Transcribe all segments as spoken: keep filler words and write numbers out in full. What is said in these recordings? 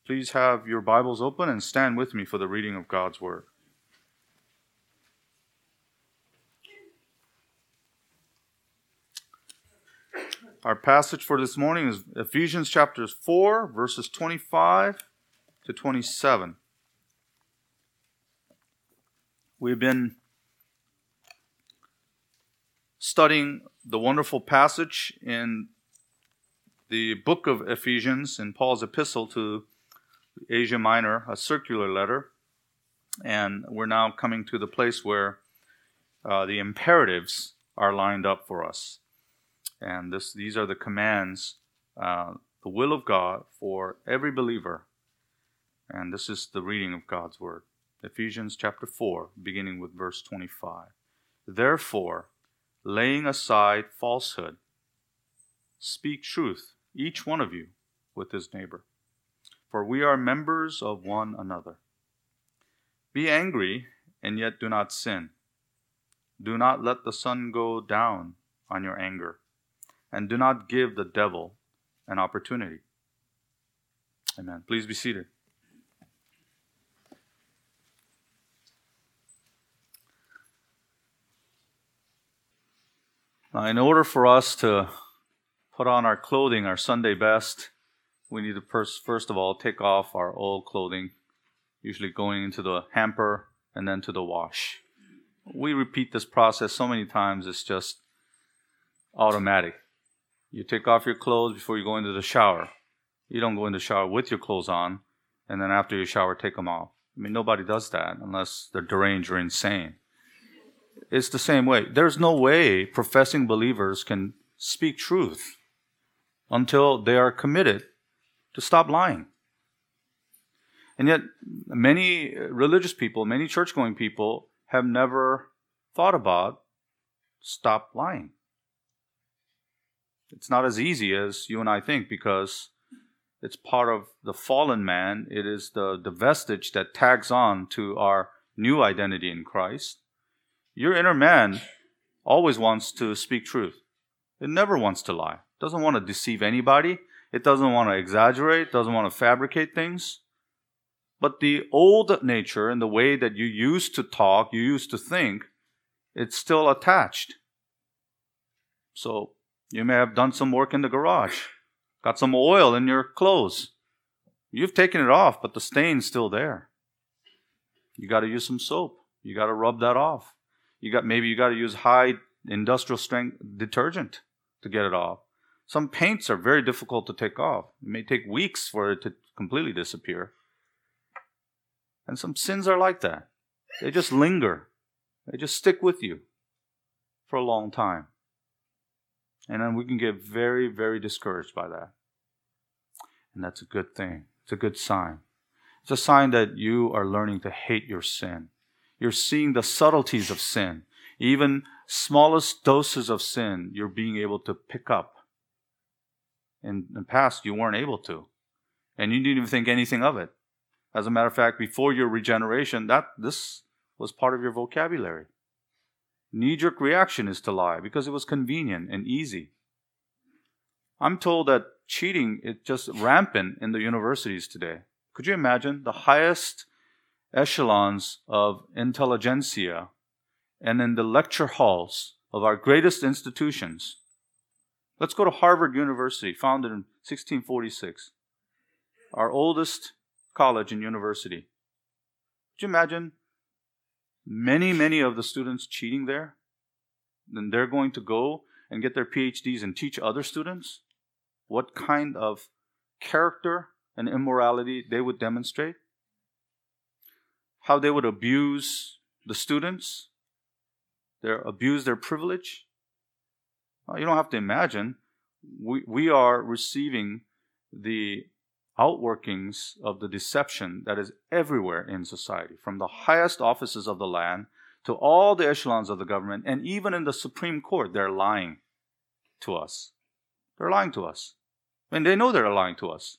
Please have your Bibles open and stand with me for the reading of God's Word. Our passage for this morning is Ephesians chapter four, verses twenty-five to twenty-seven. We've been studying the wonderful passage in the book of Ephesians in Paul's epistle to Asia Minor, a circular letter. And we're now coming to the place where uh, the imperatives are lined up for us. And this, these are the commands, uh, the will of God for every believer. And this is the reading of God's Word. Ephesians chapter four, beginning with verse twenty-five. Therefore, laying aside falsehood, speak truth, each one of you, with his neighbor. For we are members of one another. Be angry, and yet do not sin. Do not let the sun go down on your anger, and do not give the devil an opportunity. Amen. Please be seated. Now, in order for us to put on our clothing, our Sunday best, we need to first, first of all take off our old clothing, usually going into the hamper and then to the wash. We repeat this process so many times, it's just automatic. You take off your clothes before you go into the shower. You don't go into the shower with your clothes on, and then after you shower, take them off. I mean, nobody does that unless they're deranged or insane. It's the same way. There's no way professing believers can speak truth until they are committed to stop lying. And yet, many religious people, many church-going people have never thought about stop lying. It's not as easy as you and I think because it's part of the fallen man. It is the, the vestige that tags on to our new identity in Christ. Your inner man always wants to speak truth. It never wants to lie. It doesn't want to deceive anybody. It doesn't want to exaggerate. It doesn't want to fabricate things. But the old nature and the way that you used to talk, you used to think, it's still attached. So you may have done some work in the garage, got some oil in your clothes. You've taken it off, but the stain's still there. You got to use some soap. You got to rub that off. You got maybe you got to use high industrial strength detergent to get it off. Some paints are very difficult to take off. It may take weeks for it to completely disappear. And some sins are like that. They just linger. They just stick with you for a long time. And then we can get very, very discouraged by that. And that's a good thing. It's a good sign. It's a sign that you are learning to hate your sin. You're seeing the subtleties of sin. Even smallest doses of sin, you're being able to pick up. In the past, you weren't able to. And you didn't even think anything of it. As a matter of fact, before your regeneration, that this was part of your vocabulary. Knee-jerk reaction is to lie because it was convenient and easy. I'm told that cheating is just rampant in the universities today. Could you imagine the highest echelons of intelligentsia and in the lecture halls of our greatest institutions? Let's go to Harvard University, founded in sixteen forty-six. Our oldest college and university. Could you imagine many, many of the students cheating there? Then they're going to go and get their P H Ds and teach other students what kind of character and immorality they would demonstrate. How they would abuse the students. They abuse their privilege. Well, you don't have to imagine. We, we are receiving the outworkings of the deception that is everywhere in society, from the highest offices of the land to all the echelons of the government, and even in the Supreme Court, they're lying to us. They're lying to us. And they know they're lying to us.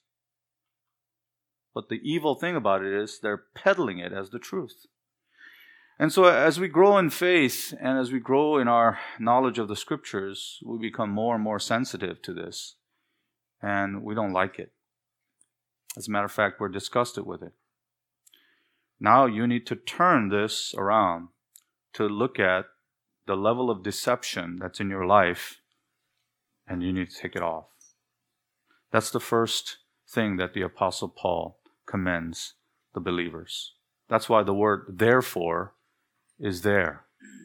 But the evil thing about it is they're peddling it as the truth. And so as we grow in faith and as we grow in our knowledge of the Scriptures, we become more and more sensitive to this. And we don't like it. As a matter of fact, we're disgusted with it. Now you need to turn this around to look at the level of deception that's in your life, and you need to take it off. That's the first thing that the Apostle Paul commends the believers. That's why the word therefore is there.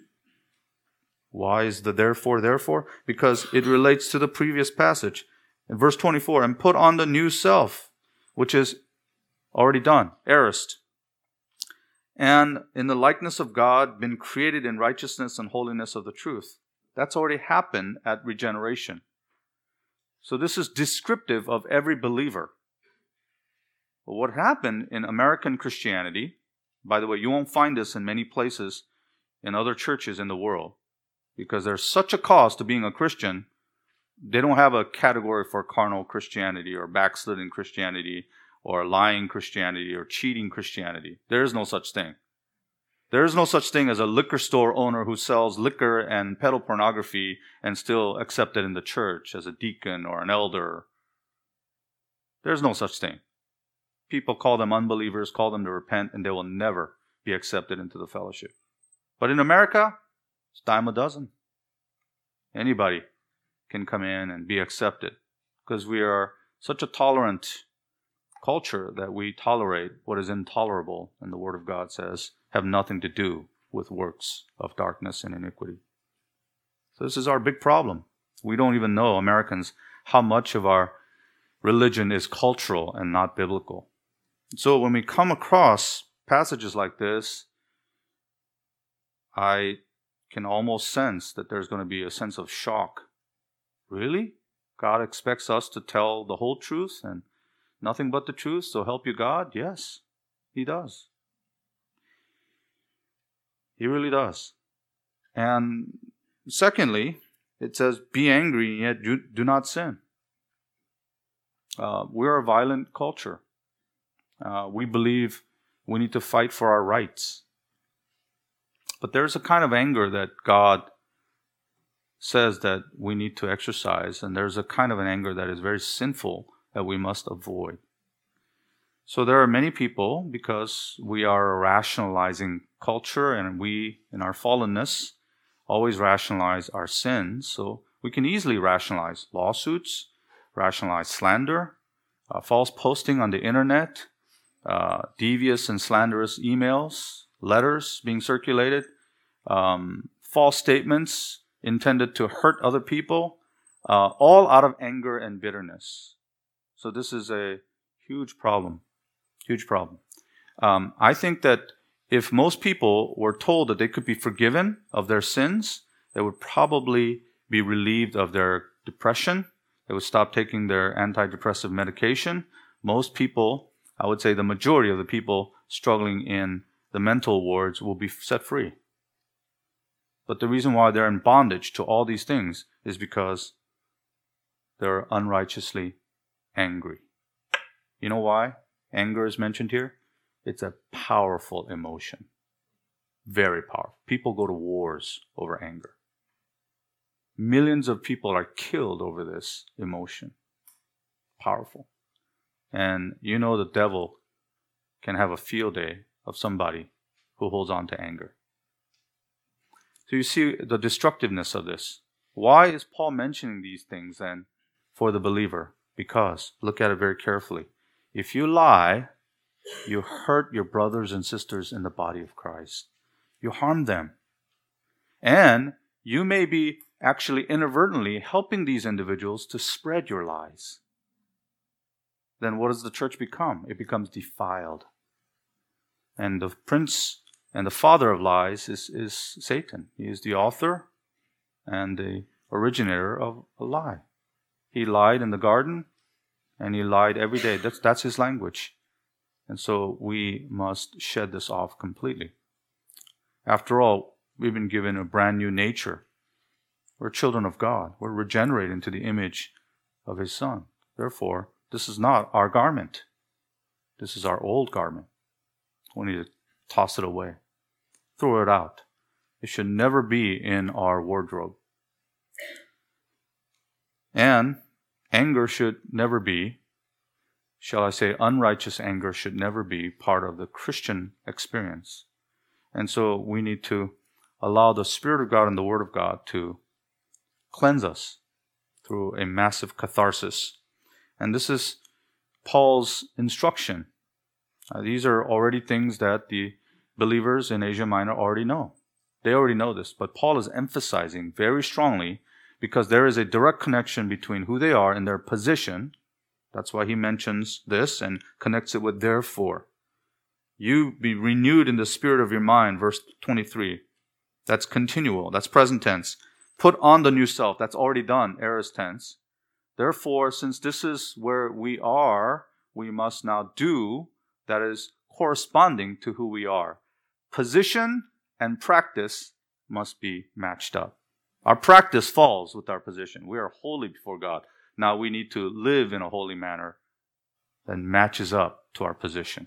Why is the therefore therefore? Because it relates to the previous passage. In verse twenty-four, and put on the new self, which is already done, aorist, and in the likeness of God, been created in righteousness and holiness of the truth. That's already happened at regeneration. So this is descriptive of every believer. But what happened in American Christianity, by the way, you won't find this in many places in other churches in the world, because there's such a cost to being a Christian. They don't have a category for carnal Christianity or backslidden Christianity or lying Christianity or cheating Christianity. There is no such thing. There is no such thing as a liquor store owner who sells liquor and peddle pornography and still accepted in the church as a deacon or an elder. There's no such thing. People call them unbelievers, call them to repent, and they will never be accepted into the fellowship. But in America, it's a dime a dozen. Anybody can come in and be accepted because we are such a tolerant culture that we tolerate what is intolerable, and the Word of God says, have nothing to do with works of darkness and iniquity. So this is our big problem. We don't even know, Americans, how much of our religion is cultural and not biblical. So when we come across passages like this, I can almost sense that there's going to be a sense of shock. Really? God expects us to tell the whole truth and nothing but the truth, so help you God? Yes, He does. He really does. And secondly, it says, be angry, yet do, do not sin. Uh, we're a violent culture. Uh, we believe we need to fight for our rights. But there's a kind of anger that God says that we need to exercise, and there's a kind of an anger that is very sinful that we must avoid. So there are many people, because we are a rationalizing culture and we, in our fallenness, always rationalize our sins. So we can easily rationalize lawsuits, rationalize slander, uh, false posting on the internet, uh, devious and slanderous emails, letters being circulated, um, false statements intended to hurt other people, uh, all out of anger and bitterness. So this is a huge problem, huge problem. Um, I think that if most people were told that they could be forgiven of their sins, they would probably be relieved of their depression. They would stop taking their antidepressive medication. Most people, I would say the majority of the people struggling in the mental wards will be set free. But the reason why they're in bondage to all these things is because they're unrighteously angry. You know why anger is mentioned here? It's a powerful emotion. Very powerful. People go to wars over anger. Millions of people are killed over this emotion. Powerful. And you know the devil can have a field day of somebody who holds on to anger. So you see the destructiveness of this. Why is Paul mentioning these things then for the believer? Because, look at it very carefully, if you lie, you hurt your brothers and sisters in the body of Christ. You harm them. And you may be actually inadvertently helping these individuals to spread your lies. Then what does the church become? It becomes defiled. And the prince and the father of lies is, is Satan. He is the author and the originator of a lie. He lied in the garden, and he lied every day. That's, that's his language. And so we must shed this off completely. After all, we've been given a brand new nature. We're children of God. We're regenerated into the image of His Son. Therefore, this is not our garment. This is our old garment. We need to toss it away. Throw it out. It should never be in our wardrobe. And anger should never be shall I say, unrighteous anger should never be part of the Christian experience. And so we need to allow the Spirit of God and the Word of God to cleanse us through a massive catharsis. And this is Paul's instruction. Uh, these are already things that the believers in Asia Minor already know. They already know this, but Paul is emphasizing very strongly because there is a direct connection between who they are and their position. That's why he mentions this and connects it with therefore. You be renewed in the spirit of your mind, verse twenty-three. That's continual. That's present tense. Put on the new self. That's already done, aorist tense. Therefore, since this is where we are, we must now do that is corresponding to who we are. Position and practice must be matched up. Our practice falls with our position. We are holy before God. Now we need to live in a holy manner that matches up to our position.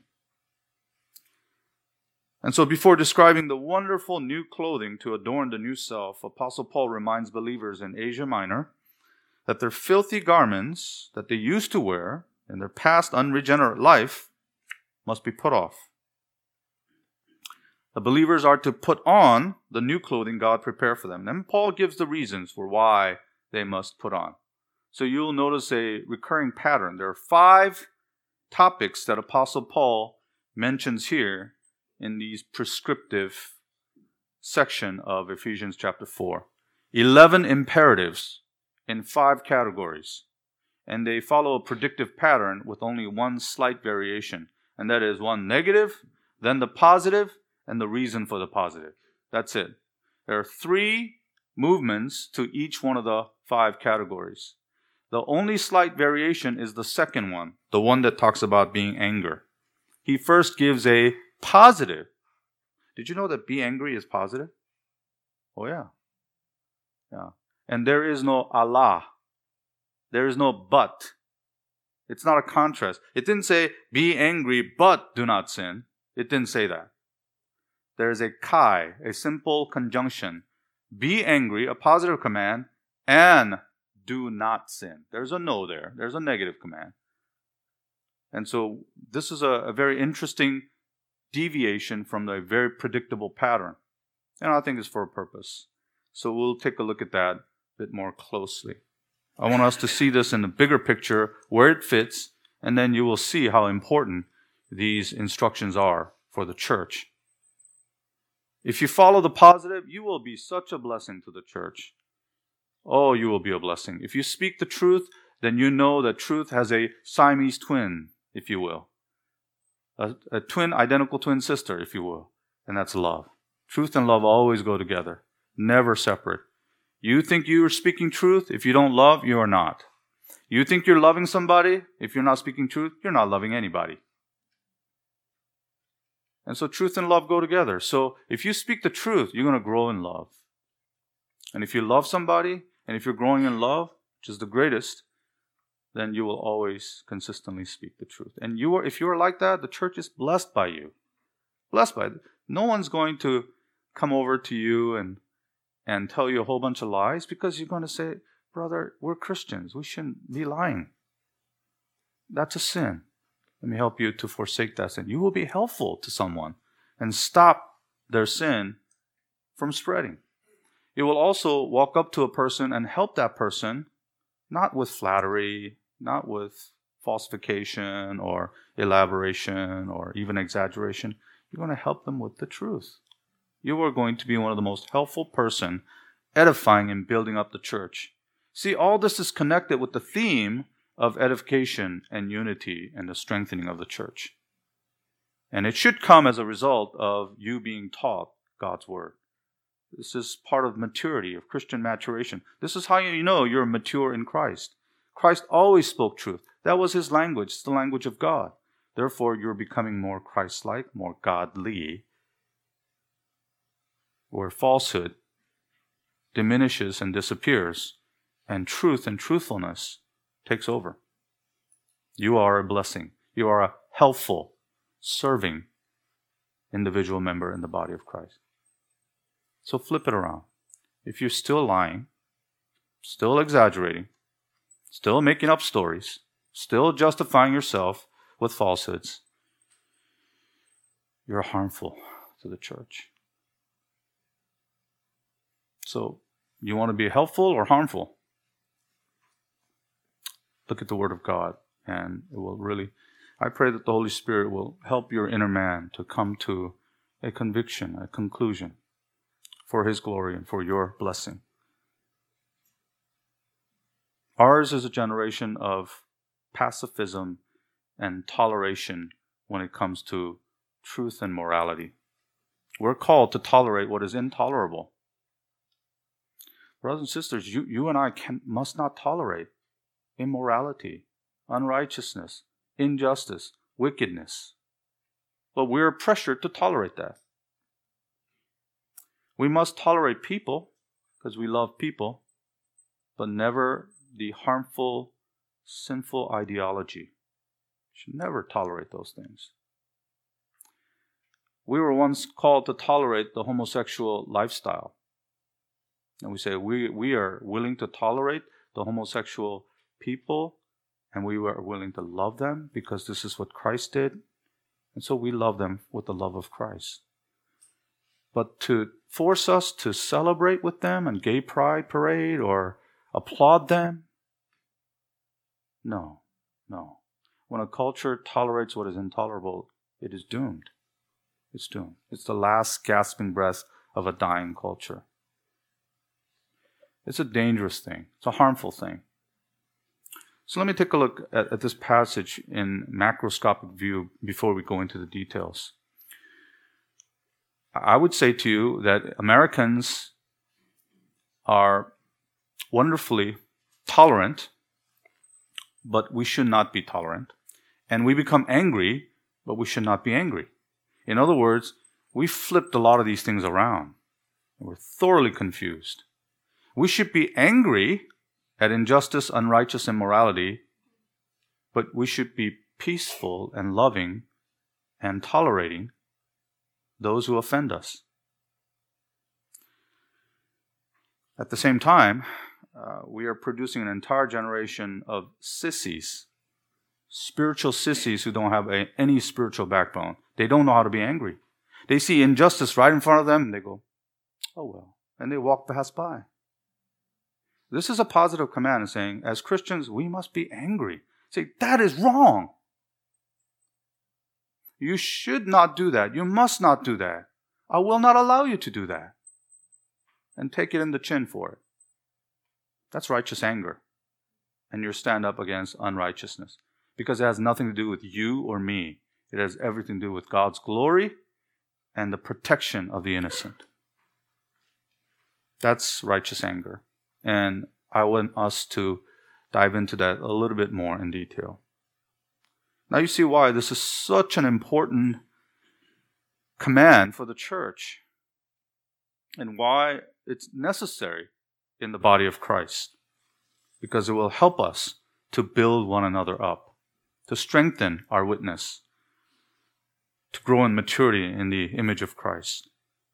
And so before describing the wonderful new clothing to adorn the new self, Apostle Paul reminds believers in Asia Minor that their filthy garments that they used to wear in their past unregenerate life must be put off. The believers are to put on the new clothing God prepared for them. And Paul gives the reasons for why they must put on. So you'll notice a recurring pattern. There are five topics that Apostle Paul mentions here in these prescriptive section of Ephesians chapter four. Eleven imperatives in five categories. And they follow a predictive pattern with only one slight variation. And that is one negative, then the positive, and the reason for the positive. That's it. There are three movements to each one of the five categories. The only slight variation is the second one, the one that talks about being anger. He first gives a positive. Did you know that be angry is positive? Oh yeah. Yeah. And there is no Allah. There is no but. It's not a contrast. It didn't say be angry but do not sin. It didn't say that. There is a kai, a simple conjunction. Be angry, a positive command, and do not sin. There's a no there. There's a negative command. And so this is a, a very interesting deviation from the very predictable pattern. And I think it's for a purpose. So we'll take a look at that a bit more closely. I want us to see this in the bigger picture, where it fits, and then you will see how important these instructions are for the church. If you follow the positive, you will be such a blessing to the church. Oh, you will be a blessing. If you speak the truth, then you know that truth has a Siamese twin, if you will. A, a twin, identical twin sister, if you will. And that's love. Truth and love always go together, never separate. You think you are speaking truth? If you don't love, you are not. You think you're loving somebody? If you're not speaking truth, you're not loving anybody. And so truth and love go together. So if you speak the truth, you're going to grow in love. And if you love somebody, and if you're growing in love, which is the greatest, then you will always consistently speak the truth. And you are, if you are like that, the church is blessed by you. Blessed by it. No one's going to come over to you and, and tell you a whole bunch of lies because you're going to say, brother, we're Christians. We shouldn't be lying. That's a sin. Let me help you to forsake that sin. You will be helpful to someone and stop their sin from spreading. You will also walk up to a person and help that person, not with flattery, not with falsification or elaboration or even exaggeration. You're going to help them with the truth. You are going to be one of the most helpful person, edifying and building up the church. See, all this is connected with the theme of edification and unity and the strengthening of the church. And it should come as a result of you being taught God's word. This is part of maturity, of Christian maturation. This is how you know you're mature in Christ. Christ always spoke truth. That was his language. It's the language of God. Therefore, you're becoming more Christ-like, more godly, where falsehood diminishes and disappears, and truth and truthfulness takes over. You are a blessing. You are a helpful, serving individual member in the body of Christ. So flip it around. If you're still lying, still exaggerating, still making up stories, still justifying yourself with falsehoods, you're harmful to the church. So, you want to be helpful or harmful? Look at the Word of God, and it will really, I pray that the Holy Spirit will help your inner man to come to a conviction, a conclusion for His glory and for your blessing. Ours is a generation of pacifism and toleration when it comes to truth and morality. We're called to tolerate what is intolerable. Brothers and sisters, you, you and I can, must not tolerate immorality, unrighteousness, injustice, wickedness. But we're pressured to tolerate that. We must tolerate people because we love people, but never the harmful, sinful ideology. We should never tolerate those things. We were once called to tolerate the homosexual lifestyle. And we say we, we are willing to tolerate the homosexual people, and we were willing to love them because this is what Christ did. And so we love them with the love of Christ. But to force us to celebrate with them and gay pride parade or applaud them, no, no. When a culture tolerates what is intolerable, it is doomed. It's doomed. It's the last gasping breath of a dying culture. It's a dangerous thing. It's a harmful thing. So let me take a look at, at this passage in macroscopic view before we go into the details. I would say to you that Americans are wonderfully tolerant, but we should not be tolerant. And we become angry, but we should not be angry. In other words, we flipped a lot of these things around. We're thoroughly confused. We should be angry at injustice, unrighteous immorality, but we should be peaceful and loving and tolerating those who offend us. At the same time, uh, we are producing an entire generation of sissies, spiritual sissies who don't have a, any spiritual backbone. They don't know how to be angry. They see injustice right in front of them and they go, oh well, and they walk past by. This is a positive command saying, as Christians, we must be angry. Say, that is wrong. You should not do that. You must not do that. I will not allow you to do that. And take it in the chin for it. That's righteous anger. And you stand up against unrighteousness. Because it has nothing to do with you or me. It has everything to do with God's glory and the protection of the innocent. That's righteous anger. And I want us to dive into that a little bit more in detail. Now you see why this is such an important command for the church and why it's necessary in the body of Christ. Because it will help us to build one another up, to strengthen our witness, to grow in maturity in the image of Christ.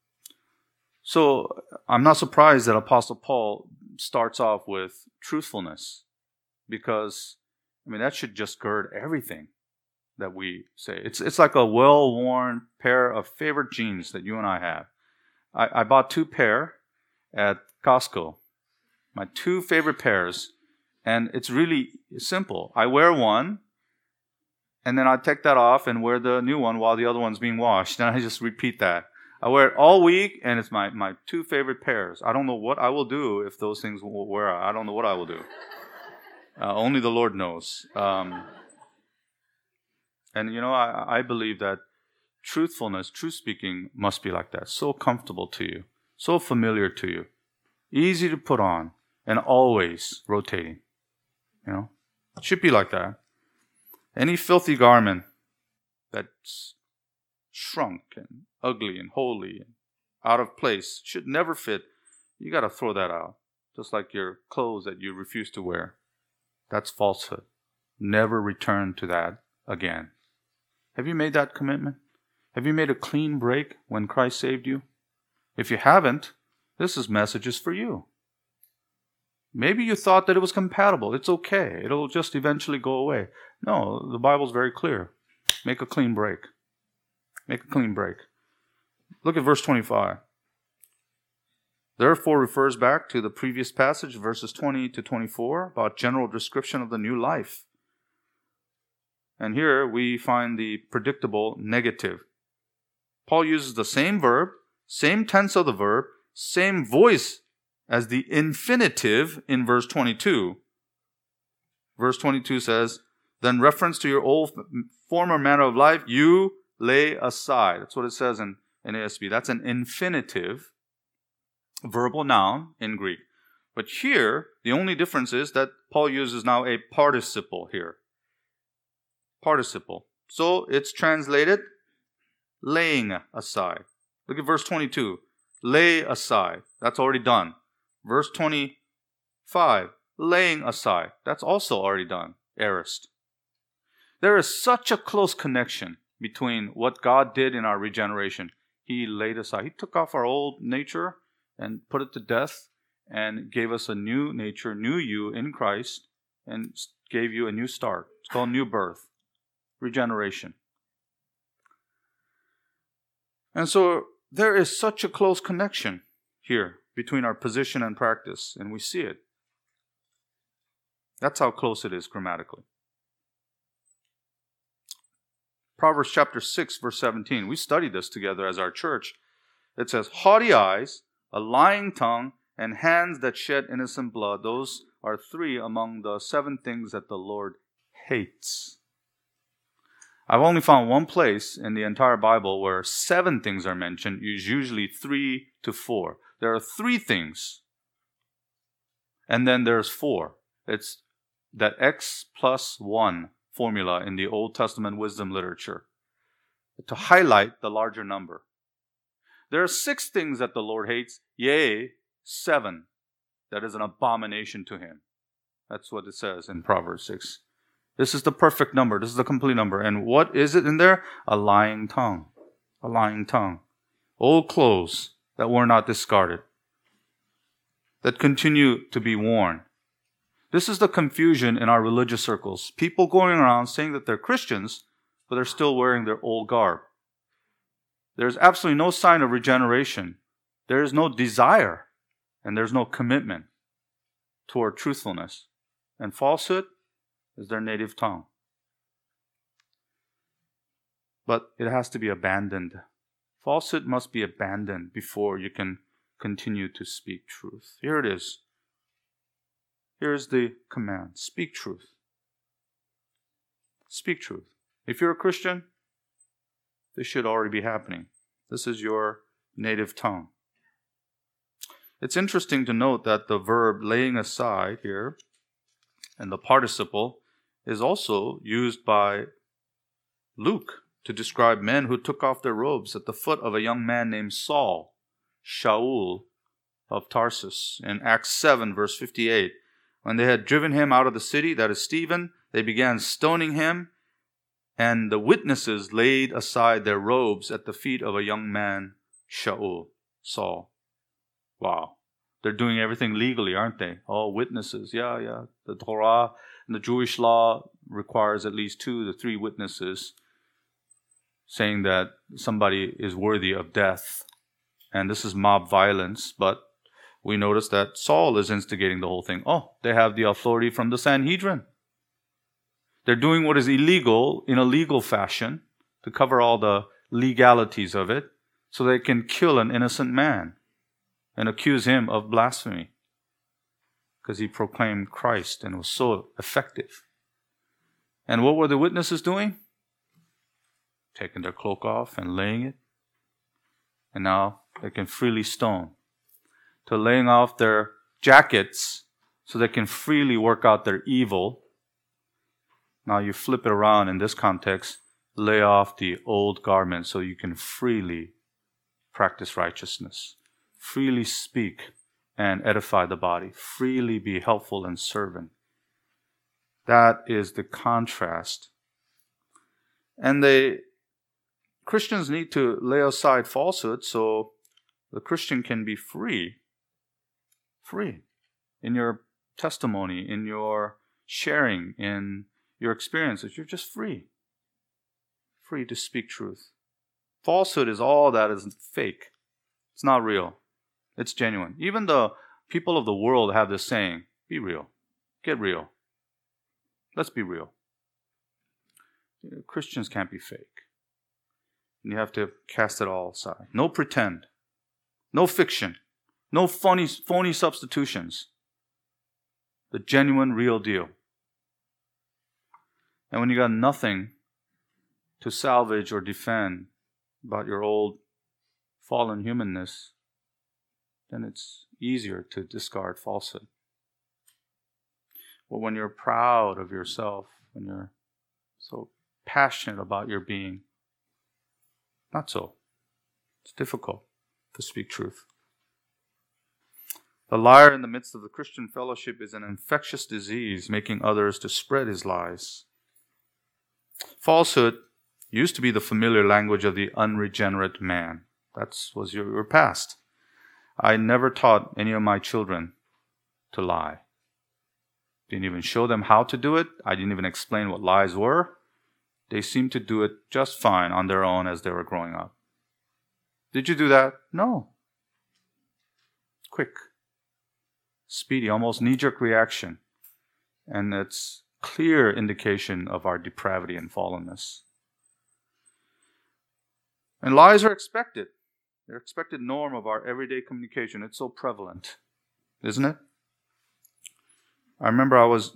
So I'm not surprised that Apostle Paul starts off with truthfulness, because, I mean, that should just gird everything that we say. It's it's like a well-worn pair of favorite jeans that you and I have. I, I bought two pair at Costco, my two favorite pairs, and it's really simple. I wear one, and then I take that off and wear the new one while the other one's being washed, and I just repeat that. I wear it all week, and it's my, my two favorite pairs. I don't know what I will do if those things will wear out. I don't know what I will do. Uh, only the Lord knows. Um, and, you know, I, I believe that truthfulness, truth speaking must be like that. So comfortable to you. So familiar to you. Easy to put on. And always rotating. You know? It should be like that. Any filthy garment that's shrunk and ugly and holy and out of place should never fit. You got to throw that out. Just like your clothes that you refuse to wear. That's falsehood. Never return to that again. Have you made that commitment? Have you made a clean break when Christ saved you? If you haven't, this is messages for you. Maybe you thought that it was compatible. It's okay. It'll just eventually go away. No, the Bible's very clear. Make a clean break. Make a clean break. Look at verse twenty-five. Therefore refers back to the previous passage, verses twenty to twenty-four, about general description of the new life. And here we find the predictable negative. Paul uses the same verb, same tense of the verb, same voice as the infinitive in verse twenty-two. Verse twenty-two says, then reference to your old former manner of life, you lay aside. That's what it says in, in A S B. That's an infinitive verbal noun in Greek. But here, the only difference is that Paul uses now a participle here. Participle. So it's translated laying aside. Look at verse twenty-two. Lay aside. That's already done. Verse twenty-five. Laying aside. That's also already done. Aorist. There is such a close connection between what God did in our regeneration. He laid aside. He took off our old nature and put it to death and gave us a new nature, new you in Christ, and gave you a new start. It's called new birth. Regeneration. And so there is such a close connection here between our position and practice, and we see it. That's how close it is grammatically. Proverbs chapter six, verse seventeen. We studied this together as our church. It says, haughty eyes, a lying tongue, and hands that shed innocent blood. Those are three among the seven things that the Lord hates. I've only found one place in the entire Bible where seven things are mentioned. It's usually three to four. There are three things. And then there's four. It's that X plus one formula in the Old Testament wisdom literature to highlight the larger number. There are six things that the Lord hates, yea, seven. That is an abomination to him. That's what it says in Proverbs six. This is the perfect number. This is the complete number. And what is it in there? A lying tongue. A lying tongue. Old clothes that were not discarded. That continue to be worn. This is the confusion in our religious circles. People going around saying that they're Christians, but they're still wearing their old garb. There's absolutely no sign of regeneration. There is no desire, and there's no commitment toward truthfulness. And falsehood is their native tongue. But it has to be abandoned. Falsehood must be abandoned before you can continue to speak truth. Here it is. Here's the command. Speak truth. Speak truth. If you're a Christian, this should already be happening. This is your native tongue. It's interesting to note that the verb laying aside here and the participle is also used by Luke to describe men who took off their robes at the foot of a young man named Saul, Shaul of Tarsus. In Acts seven, verse fifty-eight, when they had driven him out of the city, that is Stephen, they began stoning him, and the witnesses laid aside their robes at the feet of a young man, Shaul, Saul. Wow. They're doing everything legally, aren't they? All witnesses. Yeah, yeah. The Torah and the Jewish law requires at least two to three witnesses saying that somebody is worthy of death. And this is mob violence, but we notice that Saul is instigating the whole thing. Oh, they have the authority from the Sanhedrin. They're doing what is illegal in a legal fashion to cover all the legalities of it so they can kill an innocent man and accuse him of blasphemy because he proclaimed Christ and was so effective. And what were the witnesses doing? Taking their cloak off and laying it. And now they can freely stone. To laying off their jackets so they can freely work out their evil. Now you flip it around in this context, lay off the old garment so you can freely practice righteousness, freely speak and edify the body, freely be helpful and servant. That is the contrast. And the Christians need to lay aside falsehood so the Christian can be free. Free in your testimony, in your sharing, in your experiences. You're just free. Free to speak truth. Falsehood is all that is fake. It's not real. It's genuine. Even the people of the world have this saying, be real. Get real. Let's be real. Christians can't be fake. And you have to cast it all aside. No pretend. No fiction. No phony, phony substitutions. The genuine, real deal. And when you got nothing to salvage or defend about your old fallen humanness, then it's easier to discard falsehood. But when you're proud of yourself, when you're so passionate about your being, not so. It's difficult to speak truth. The liar in the midst of the Christian fellowship is an infectious disease, making others to spread his lies. Falsehood used to be the familiar language of the unregenerate man. That was your, your past. I never taught any of my children to lie. Didn't even show them how to do it. I didn't even explain what lies were. They seemed to do it just fine on their own as they were growing up. Did you do that? No. Quick, speedy, almost knee-jerk reaction. And it's clear indication of our depravity and fallenness. And lies are expected. They're expected norm of our everyday communication. It's so prevalent, isn't it? I remember I was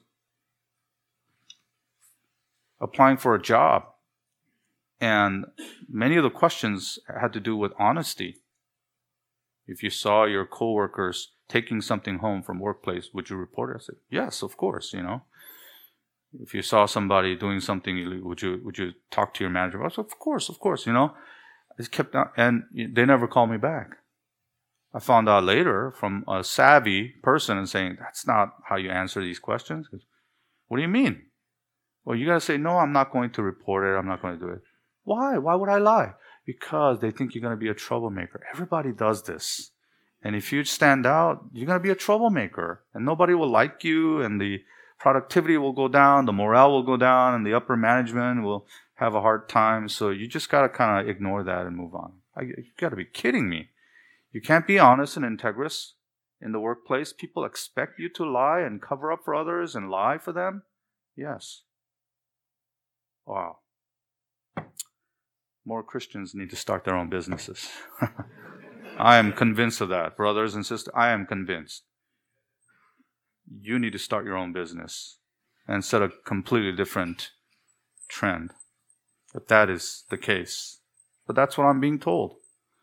applying for a job, and many of the questions had to do with honesty. If you saw your coworkers taking something home from workplace, would you report it? I said, yes, of course, you know. If you saw somebody doing something illegal, would you would you talk to your manager? I said, of course, of course, you know. I just kept on, and they never called me back. I found out later from a savvy person and saying, that's not how you answer these questions. What do you mean? Well, you got to say, no, I'm not going to report it. I'm not going to do it. Why? Why would I lie? Because they think you're going to be a troublemaker. Everybody does this. And if you stand out, you're going to be a troublemaker. And nobody will like you, and the productivity will go down, the morale will go down, and the upper management will have a hard time. So you just got to kind of ignore that and move on. I, you got to be kidding me. You can't be honest and integrous in the workplace. People expect you to lie and cover up for others and lie for them. Yes. Wow. More Christians need to start their own businesses. I am convinced of that, brothers and sisters. I am convinced. You need to start your own business and set a completely different trend. If that is the case. But that's what I'm being told.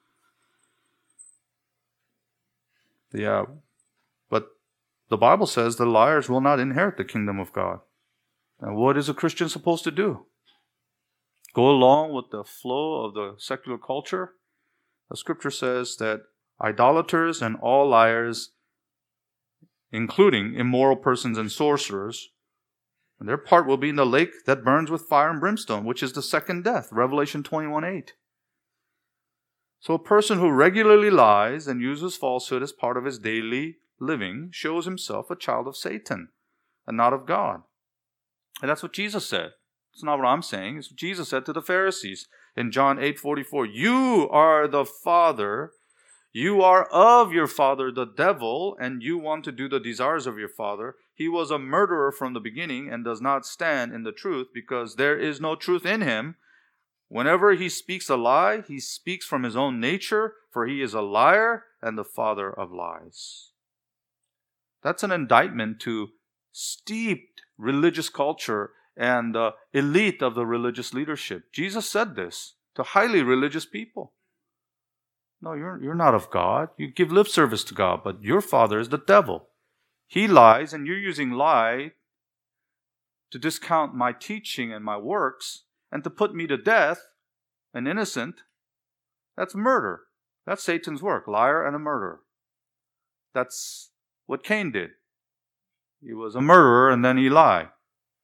Yeah. But the Bible says the liars will not inherit the kingdom of God. And what is a Christian supposed to do? Go along with the flow of the secular culture? The scripture says that idolaters and all liars, including immoral persons and sorcerers, and their part will be in the lake that burns with fire and brimstone, which is the second death, Revelation twenty-one eight. So a person who regularly lies and uses falsehood as part of his daily living shows himself a child of Satan and not of God. And that's what Jesus said. It's not what I'm saying. It's what Jesus said to the Pharisees in John eight forty-four. You are the father. You are of your father, the devil, and you want to do the desires of your father. He was a murderer from the beginning and does not stand in the truth because there is no truth in him. Whenever he speaks a lie, he speaks from his own nature, for he is a liar and the father of lies. That's an indictment to steeped religious culture and the elite of the religious leadership. Jesus said this to highly religious people. No, you're, you're not of God. You give lip service to God, but your father is the devil. He lies, and you're using lie to discount my teaching and my works and to put me to death, an innocent. That's murder. That's Satan's work, liar and a murderer. That's what Cain did. He was a murderer and then he lied.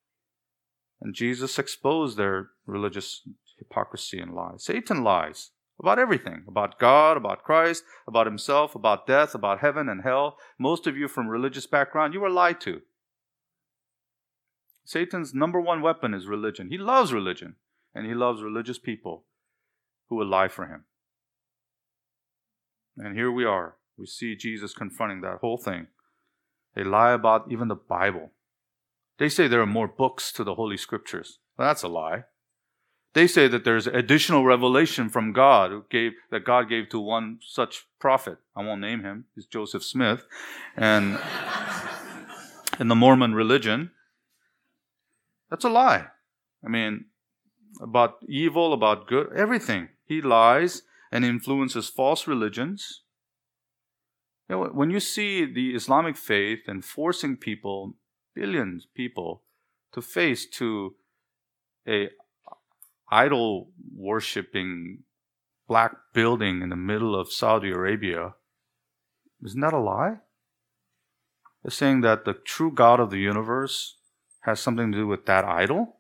And Jesus exposed their religious hypocrisy and lies. Satan lies About everything. About God, about Christ, about himself, about death, about heaven and hell. Most of you from religious background, you were lied to. Satan's number one weapon is religion. He loves religion. And he loves religious people who will lie for him. And here we are. We see Jesus confronting that whole thing. They lie about even the Bible. They say there are more books to the Holy Scriptures. Well, that's a lie. They say that there's additional revelation from God who gave that God gave to one such prophet. I won't name him. He's Joseph Smith. And in the Mormon religion, that's a lie. I mean, about evil, about good, everything. He lies and influences false religions. You know, when you see the Islamic faith enforcing people, billions of people, to face to a idol worshipping black building in the middle of Saudi Arabia, isn't that a lie? They're saying that the true God of the universe has something to do with that idol?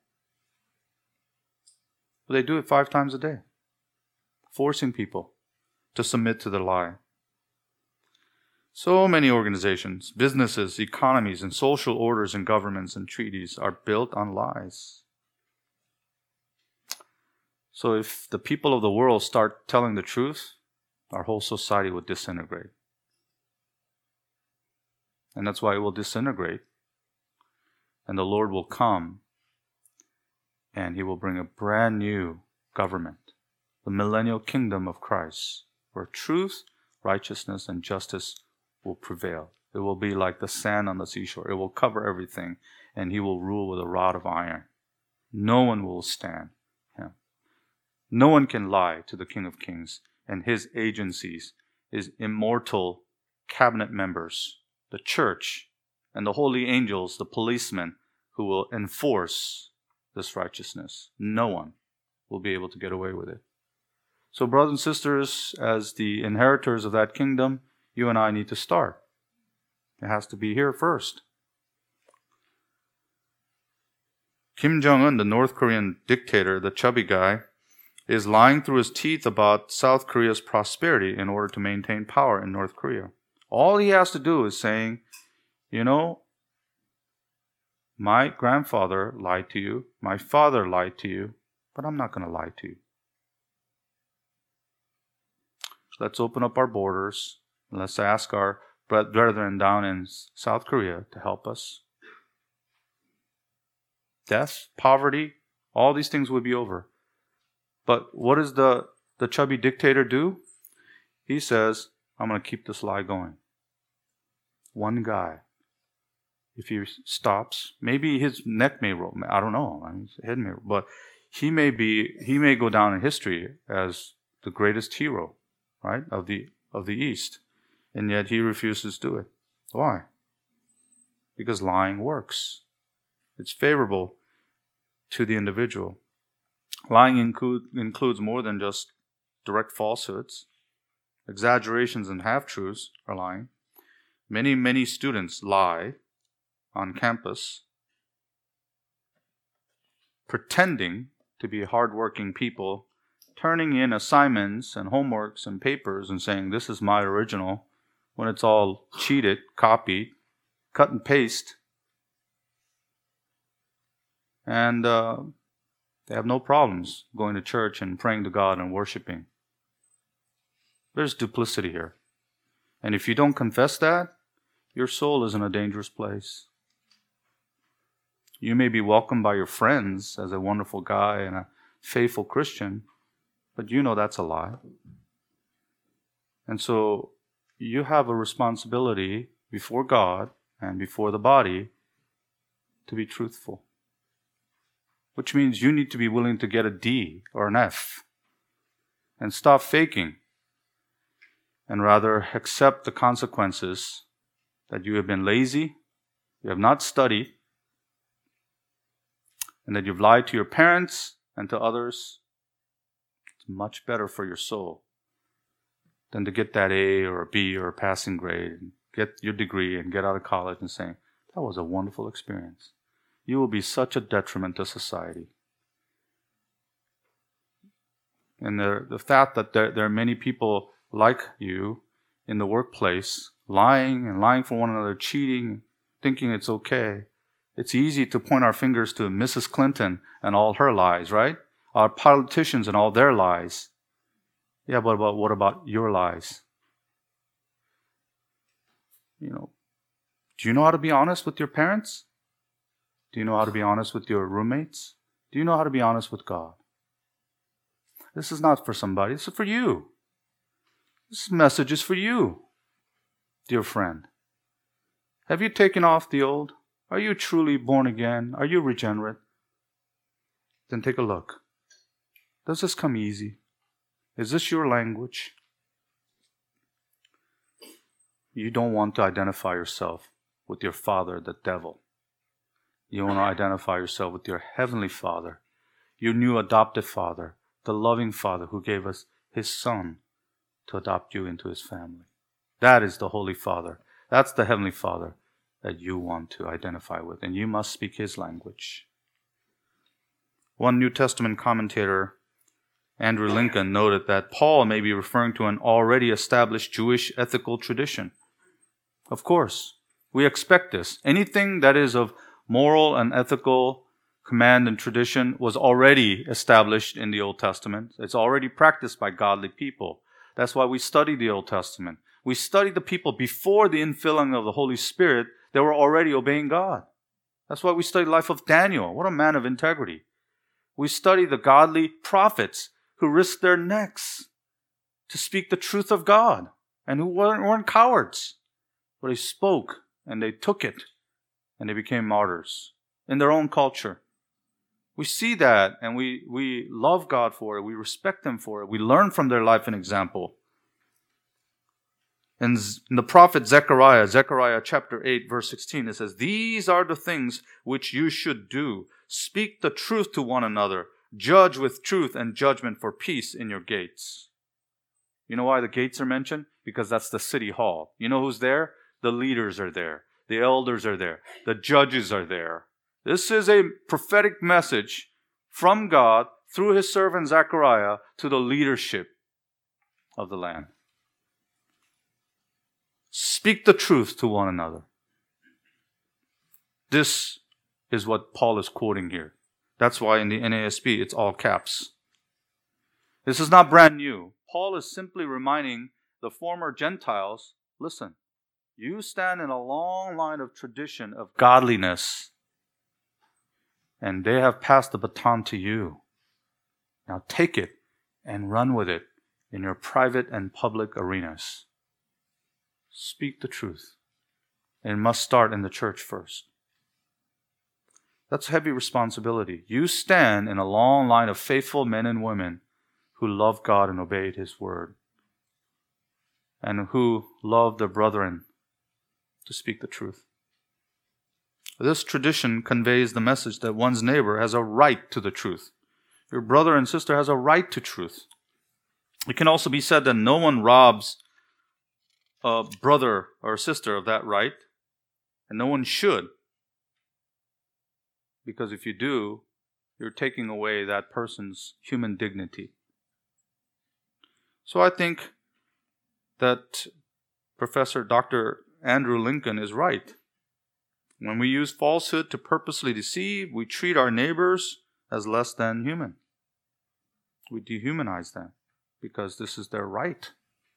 But they do it five times a day, forcing people to submit to the lie. So many organizations, businesses, economies, and social orders and governments and treaties are built on lies. So if the people of the world start telling the truth, our whole society will disintegrate. And that's why it will disintegrate. And the Lord will come and he will bring a brand new government, the millennial kingdom of Christ, where truth, righteousness, and justice will prevail. It will be like the sand on the seashore. It will cover everything, and he will rule with a rod of iron. No one will stand him. No one can lie to the King of Kings and his agencies, his immortal cabinet members, the church, and the holy angels, the policemen who will enforce this righteousness. No one will be able to get away with it. So, brothers and sisters, as the inheritors of that kingdom, you and I need to start. It has to be here first. Kim Jong-un, the North Korean dictator, the chubby guy, is lying through his teeth about South Korea's prosperity in order to maintain power in North Korea. All he has to do is saying, you know, my grandfather lied to you, my father lied to you, but I'm not going to lie to you. Let's open up our borders. Let's ask our brethren down in South Korea to help us. Death, poverty, all these things would be over. But what does the, the chubby dictator do? He says, I'm going to keep this lie going. One guy. If he stops, maybe his neck may roll. I don't know. I mean, his head may roll. But he may be, he may go down in history as the greatest hero, right, of the of the East. And yet he refuses to do it. Why? Because lying works. It's favorable to the individual. Lying include, includes more than just direct falsehoods. Exaggerations and half-truths are lying. Many, many students lie on campus, pretending to be hardworking people, turning in assignments and homeworks and papers and saying, this is my original, when it's all cheated, copied, cut and paste. And uh, they have no problems going to church and praying to God and worshiping. There's duplicity here. And if you don't confess that, your soul is in a dangerous place. You may be welcomed by your friends as a wonderful guy and a faithful Christian, but you know that's a lie. And so you have a responsibility before God and before the body to be truthful. Which means you need to be willing to get a D or an F and stop faking and rather accept the consequences that you have been lazy, you have not studied, and that you've lied to your parents and to others. It's much better for your soul than to get that A or a B or a passing grade, and get your degree and get out of college and saying, that was a wonderful experience. You will be such a detriment to society. And the, the fact that there, there are many people like you in the workplace, lying and lying for one another, cheating, thinking it's okay. It's easy to point our fingers to Missus Clinton and all her lies, right? Our politicians and all their lies. Yeah, but about, what about your lies? You know, do you know how to be honest with your parents? Do you know how to be honest with your roommates? Do you know how to be honest with God? This is not for somebody. This is for you. This message is for you, dear friend. Have you taken off the old? Are you truly born again? Are you regenerate? Then take a look. Does this come easy? Is this your language? You don't want to identify yourself with your father, the devil. You want to identify yourself with your heavenly Father, your new adopted Father, the loving Father who gave us His Son to adopt you into His family. That is the Holy Father. That's the Heavenly Father that you want to identify with, and you must speak His language. One New Testament commentator, Andrew Lincoln, noted that Paul may be referring to an already established Jewish ethical tradition. Of course, we expect this. Anything that is of moral and ethical command and tradition was already established in the Old Testament. It's already practiced by godly people. That's why we study the Old Testament. We study the people before the infilling of the Holy Spirit. They were already obeying God. That's why we study the life of Daniel. What a man of integrity. We study the godly prophets who risked their necks to speak the truth of God and who weren't, weren't cowards. But they spoke and they took it and they became martyrs in their own culture. We see that and we, we love God for it. We respect Him for it. We learn from their life and example. In the prophet Zechariah, Zechariah chapter eight, verse sixteen, it says, "These are the things which you should do. Speak the truth to one another. Judge with truth and judgment for peace in your gates." You know why the gates are mentioned? Because that's the city hall. You know who's there? The leaders are there. The elders are there. The judges are there. This is a prophetic message from God through His servant Zechariah to the leadership of the land. Speak the truth to one another. This is what Paul is quoting here. That's why in the N A S B it's all caps. This is not brand new. Paul is simply reminding the former Gentiles, listen, you stand in a long line of tradition of godliness, and they have passed the baton to you. Now take it and run with it in your private and public arenas. Speak the truth. And it must start in the church first. That's heavy responsibility. You stand in a long line of faithful men and women who love God and obeyed His word, and who love their brethren to speak the truth. This tradition conveys the message that one's neighbor has a right to the truth. Your brother and sister has a right to truth. It can also be said that no one robs a brother or sister of that right, and no one should. Because if you do, you're taking away that person's human dignity. So I think that Professor Doctor Andrew Lincoln is right. When we use falsehood to purposely deceive, we treat our neighbors as less than human. We dehumanize them because this is their right.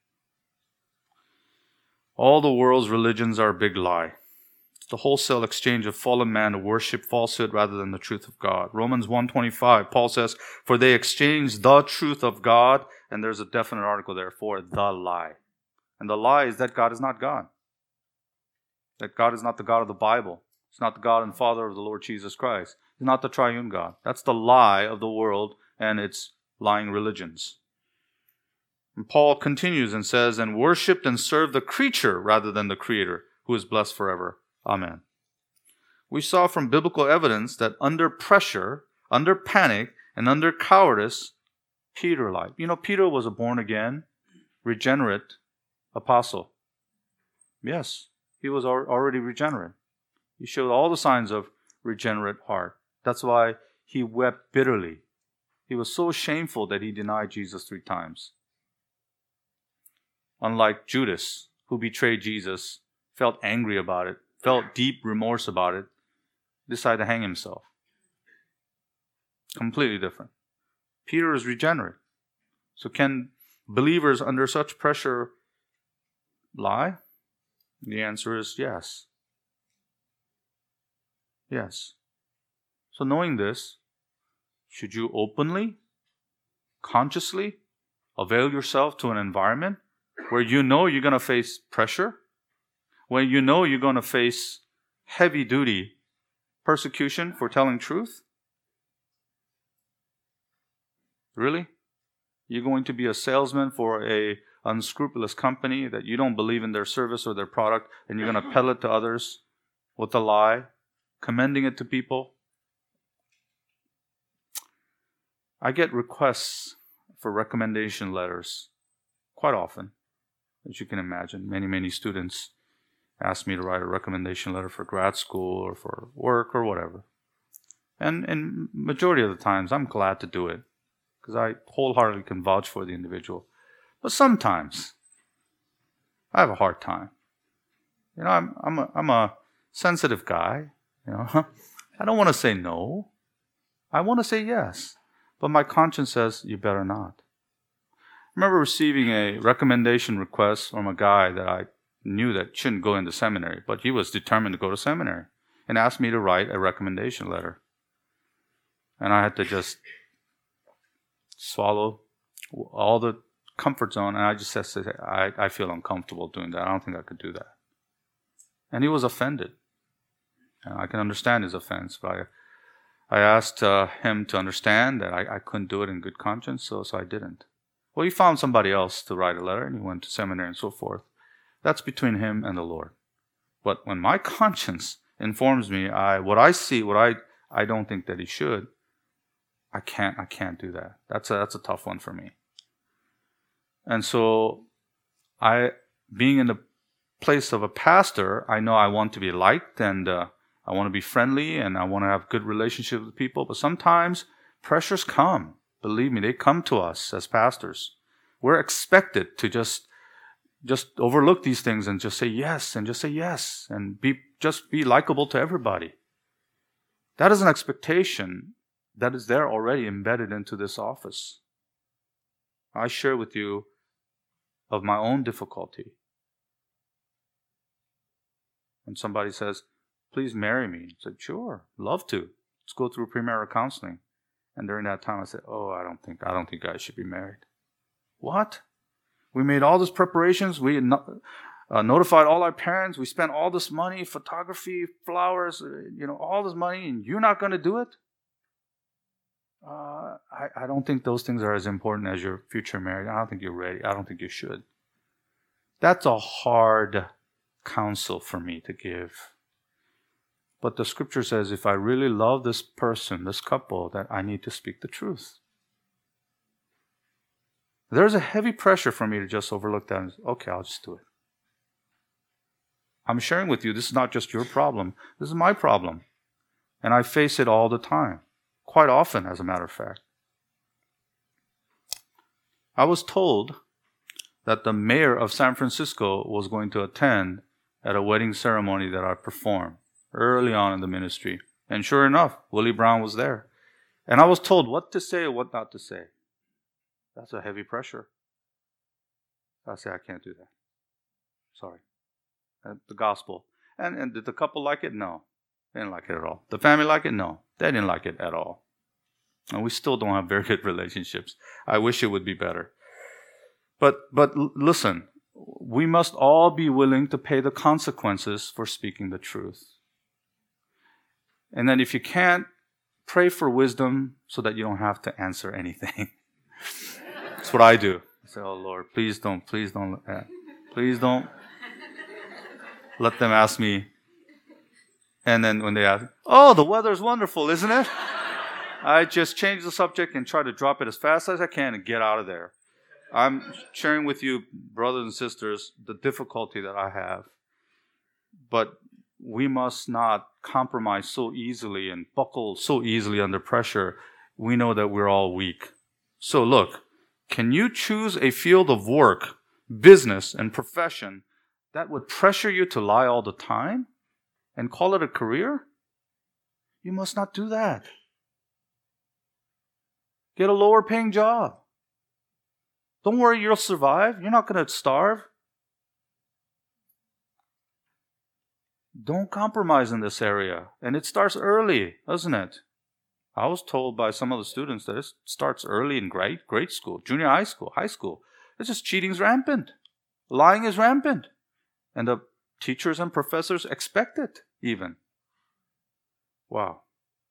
All the world's religions are a big lie. It's the wholesale exchange of fallen man to worship falsehood rather than the truth of God. Romans one twenty-five, Paul says, "For they exchanged the truth of God," and there's a definite article there, "for the lie." And the lie is that God is not God. That God is not the God of the Bible. It's not the God and Father of the Lord Jesus Christ. He's not the triune God. That's the lie of the world and its lying religions. And Paul continues and says, "And worshipped and served the creature rather than the Creator, who is blessed forever. Amen." We saw from biblical evidence that under pressure, under panic, and under cowardice, Peter lied. You know, Peter was a born-again, regenerate apostle. Yes, he was already regenerate. He showed all the signs of regenerate heart. That's why he wept bitterly He was so shameful that he denied Jesus three times. Unlike Judas, who betrayed Jesus, felt angry about it, felt deep remorse about it, decided to hang himself. Completely different. Peter is regenerate. So can believers under such pressure lie? The answer is yes. Yes. So knowing this, should you openly, consciously avail yourself to an environment where you know you're going to face pressure, where you know you're going to face heavy-duty persecution for telling truth? Really? You're going to be a salesman for a unscrupulous company that you don't believe in their service or their product, and you're going to peddle it to others with a lie, commending it to people? I get requests for recommendation letters quite often, as you can imagine. Many, many students ask me to write a recommendation letter for grad school or for work or whatever. And in majority of the times, I'm glad to do it because I wholeheartedly can vouch for the individual. But sometimes I have a hard time. You know, I'm I'm a, I'm a sensitive guy. You know, I don't want to say no. I want to say yes. But my conscience says, you better not. I remember receiving a recommendation request from a guy that I knew that shouldn't go into seminary, but he was determined to go to seminary and asked me to write a recommendation letter. And I had to just swallow all the comfort zone, and I just said, I, I feel uncomfortable doing that. I don't think I could do that. And he was offended. And I can understand his offense, but I I asked uh, him to understand that I, I couldn't do it in good conscience, so, so I didn't. Well, he found somebody else to write a letter, and he went to seminary and so forth. That's between him and the Lord. But when my conscience informs me I what I see, what I I don't think that he should, I can't I can't do that. That's a that's a tough one for me. And so I, being in the place of a pastor, I know I want to be liked and uh, I want to be friendly and I want to have good relationships with people. But sometimes pressures come. Believe me, they come to us as pastors. We're expected to just just overlook these things and just say yes and just say yes and be just be likable to everybody. That is an expectation that is there already embedded into this office. I share with you of my own difficulty. When somebody says, please marry me, I said, sure, love to. Let's go through premarital counseling. And during that time I said, oh, I don't think I don't think I should be married. What? We made all these preparations. We no, uh, notified all our parents. We spent all this money, photography, flowers, uh, you know, all this money, and you're not going to do it? Uh, I, I don't think those things are as important as your future marriage. I don't think you're ready. I don't think you should. That's a hard counsel for me to give. But the scripture says if I really love this person, this couple, that I need to speak the truth. There's a heavy pressure for me to just overlook that and say, okay, I'll just do it. I'm sharing with you, this is not just your problem. This is my problem. And I face it all the time. Quite often, as a matter of fact. I was told that the mayor of San Francisco was going to attend at a wedding ceremony that I performed early on in the ministry. And sure enough, Willie Brown was there. And I was told what to say and what not to say. That's a heavy pressure. I say, I can't do that. Sorry. Uh, the gospel. And, and did the couple like it? No. They didn't like it at all. The family like it? No. They didn't like it at all. And we still don't have very good relationships. I wish it would be better. But but l- listen, we must all be willing to pay the consequences for speaking the truth. And then if you can't, pray for wisdom so that you don't have to answer anything. That's what I do. I say, oh Lord, please don't, please don't, uh, please don't let them ask me. And then when they ask, oh, the weather's wonderful, isn't it? I just change the subject and try to drop it as fast as I can and get out of there. I'm sharing with you, brothers and sisters, the difficulty that I have. But we must not compromise so easily and buckle so easily under pressure. we know that we're all weak. So look, can you choose a field of work, business, and profession that would pressure you to lie all the time and call it a career? You must not do that. Get a lower paying job. Don't worry, you'll survive. You're not going to starve. Don't compromise in this area. And it starts early, doesn't it? I was told by some of the students that it starts early in grade, grade school, junior high school, high school. It's just cheating's rampant. Lying is rampant. And the teachers and professors expect it even. Wow.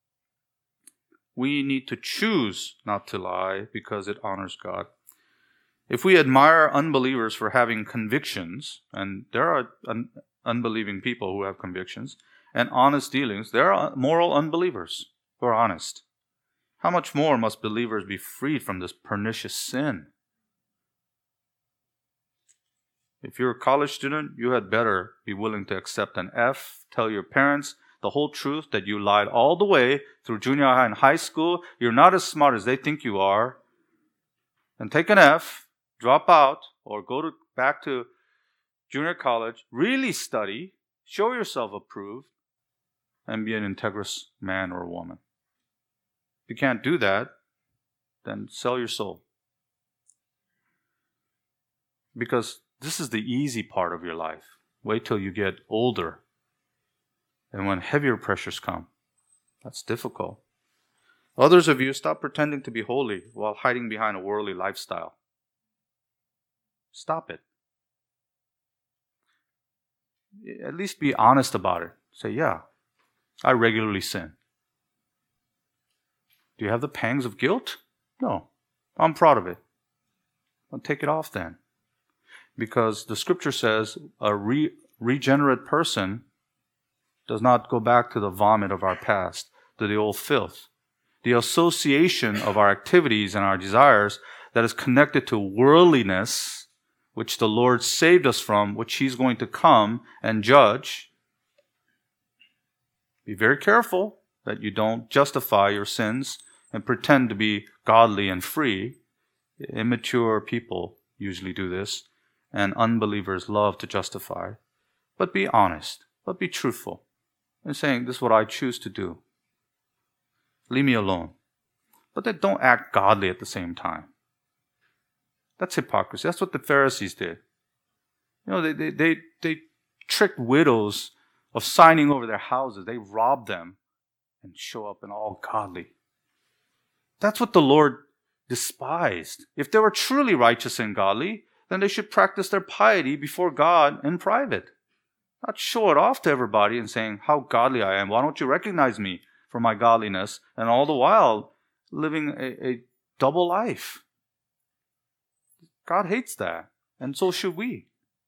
We need to choose not to lie because it honors God. If we admire unbelievers for having convictions, and there are un- unbelieving people who have convictions, and honest dealings, there are moral unbelievers who are honest. How much more must believers be freed from this pernicious sin? If you're a college student, you had better be willing to accept an F, tell your parents the whole truth that you lied all the way through junior high and high school. You're not as smart as they think you are. And take an F, drop out, or go to, back to junior college, really study, show yourself approved, and be an integrous man or woman. If you can't do that, then sell your soul. Because this is the easy part of your life. Wait till you get older. And when heavier pressures come, that's difficult. Others of you, stop pretending to be holy while hiding behind a worldly lifestyle. Stop it. At least be honest about it. Say, yeah, I regularly sin. Do you have the pangs of guilt? No. I'm proud of it. Well, take it off then. Because the scripture says a re- regenerate person does not go back to the vomit of our past, to the old filth. The association of our activities and our desires that is connected to worldliness, which the Lord saved us from, which He's going to come and judge. Be very careful that you don't justify your sins and pretend to be godly and free. Immature people usually do this, and unbelievers love to justify. But be honest, but be truthful in saying, this is what I choose to do. Leave me alone. But then don't act godly at the same time. That's hypocrisy. That's what the Pharisees did. You know, they, they, they, they tricked widows of signing over their houses. They robbed them and show up in all godly. That's what the Lord despised. If they were truly righteous and godly, then they should practice their piety before God in private. Not show it off to everybody and saying, how godly I am. Why don't you recognize me for my godliness? And all the while, living a, a double life. God hates that. And so should we.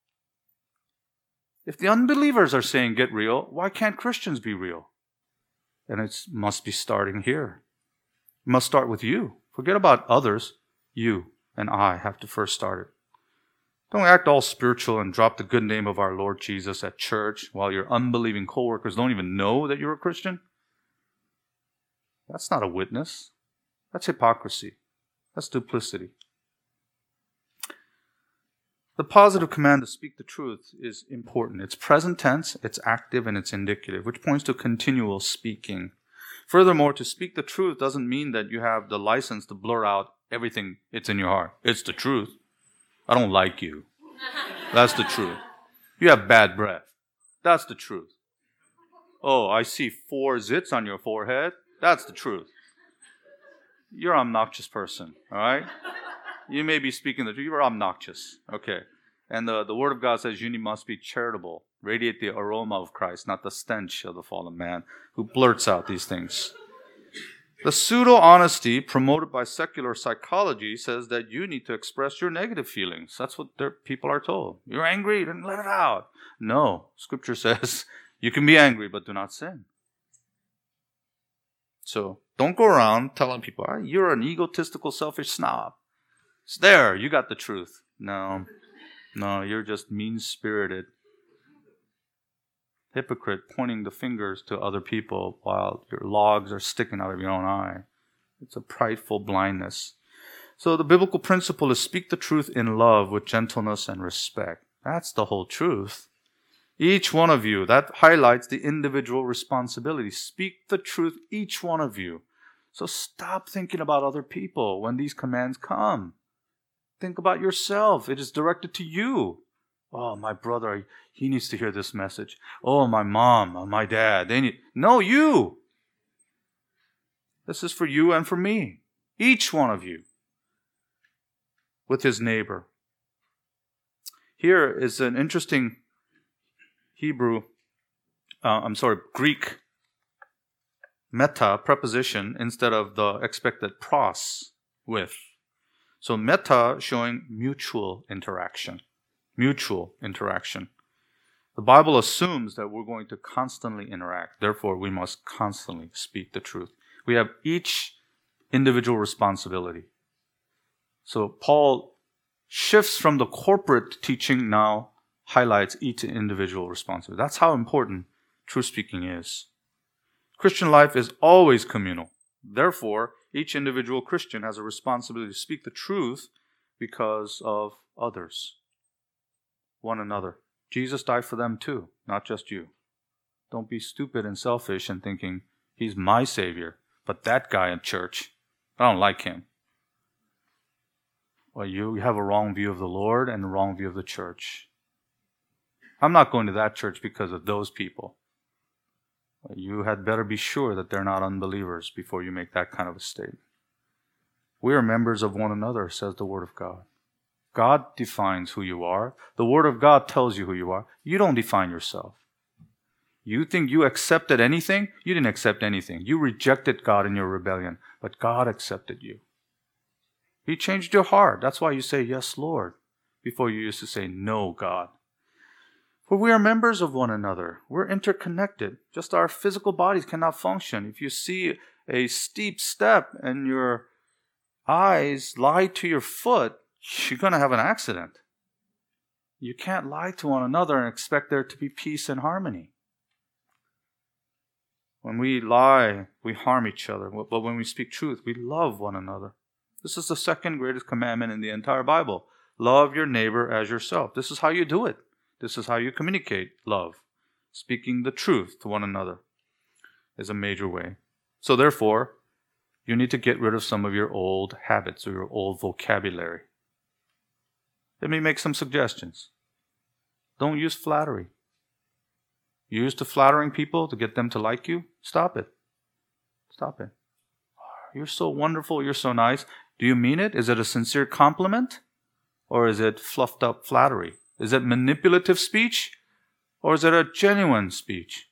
If the unbelievers are saying get real, why can't Christians be real? And it must be starting here. It must start with you. Forget about others. You and I have to first start it. Don't act all spiritual and drop the good name of our Lord Jesus at church while your unbelieving coworkers don't even know that you're a Christian. That's not a witness. That's hypocrisy. That's duplicity. The positive command to speak the truth is important. It's present tense, it's active, and it's indicative, which points to continual speaking. Furthermore, to speak the truth doesn't mean that you have the license to blur out everything that's in your heart. It's the truth. I don't like you. That's the truth. You have bad breath. That's the truth. Oh, I see four zits on your forehead. That's the truth. You're an obnoxious person, all right? You may be speaking the truth. You're obnoxious. Okay. And the, the Word of God says you must be charitable. Radiate the aroma of Christ, not the stench of the fallen man who blurts out these things. The pseudo-honesty promoted by secular psychology says that you need to express your negative feelings. That's what people are told. You're angry, then let it out. No. Scripture says you can be angry, but do not sin. So don't go around telling people, oh, you're an egotistical, selfish snob. It's there. You got the truth. No. No, you're just mean-spirited hypocrite pointing the fingers to other people while your logs are sticking out of your own eye. It's a prideful blindness. So the biblical principle is speak the truth in love with gentleness and respect. That's the whole truth. Each one of you, that highlights the individual responsibility. Speak the truth, each one of you. So stop thinking about other people when these commands come. Think about yourself. It is directed to you. Oh, my brother, he needs to hear this message. Oh, my mom, my dad, they need... No, you! This is for you and for me. Each one of you. With his neighbor. Here is an interesting Hebrew, uh, I'm sorry, Greek meta preposition instead of the expected pros, with. So meta showing mutual interaction. Mutual interaction. The Bible assumes that we're going to constantly interact. Therefore, we must constantly speak the truth. We have each individual responsibility. So Paul shifts from the corporate teaching now, highlights each individual responsibility. That's how important truth speaking is. Christian life is always communal. Therefore, each individual Christian has a responsibility to speak the truth because of others, one another. Jesus died for them too, not just you. Don't be stupid and selfish and thinking, he's my Savior, but that guy in church, I don't like him. Well, you have a wrong view of the Lord and a wrong view of the church. I'm not going to that church because of those people. You had better be sure that they're not unbelievers before you make that kind of a statement. We are members of one another, says the Word of God. God defines who you are. The Word of God tells you who you are. You don't define yourself. You think you accepted anything? You didn't accept anything. You rejected God in your rebellion, but God accepted you. He changed your heart. That's why you say, yes, Lord, before you used to say, no, God. For we are members of one another. We're interconnected. Just our physical bodies cannot function. If you see a steep step and your eyes lie to your foot, you're going to have an accident. You can't lie to one another and expect there to be peace and harmony. When we lie, we harm each other. But when we speak truth, we love one another. This is the second greatest commandment in the entire Bible. Love your neighbor as yourself. This is how you do it. This is how you communicate love. Speaking the truth to one another is a major way. So therefore, you need to get rid of some of your old habits or your old vocabulary. Let me make some suggestions. Don't use flattery. You used to flattering people to get them to like you? Stop it. Stop it. You're so wonderful. You're so nice. Do you mean it? Is it a sincere compliment? Or is it fluffed up flattery? Is it manipulative speech? Or is it a genuine speech?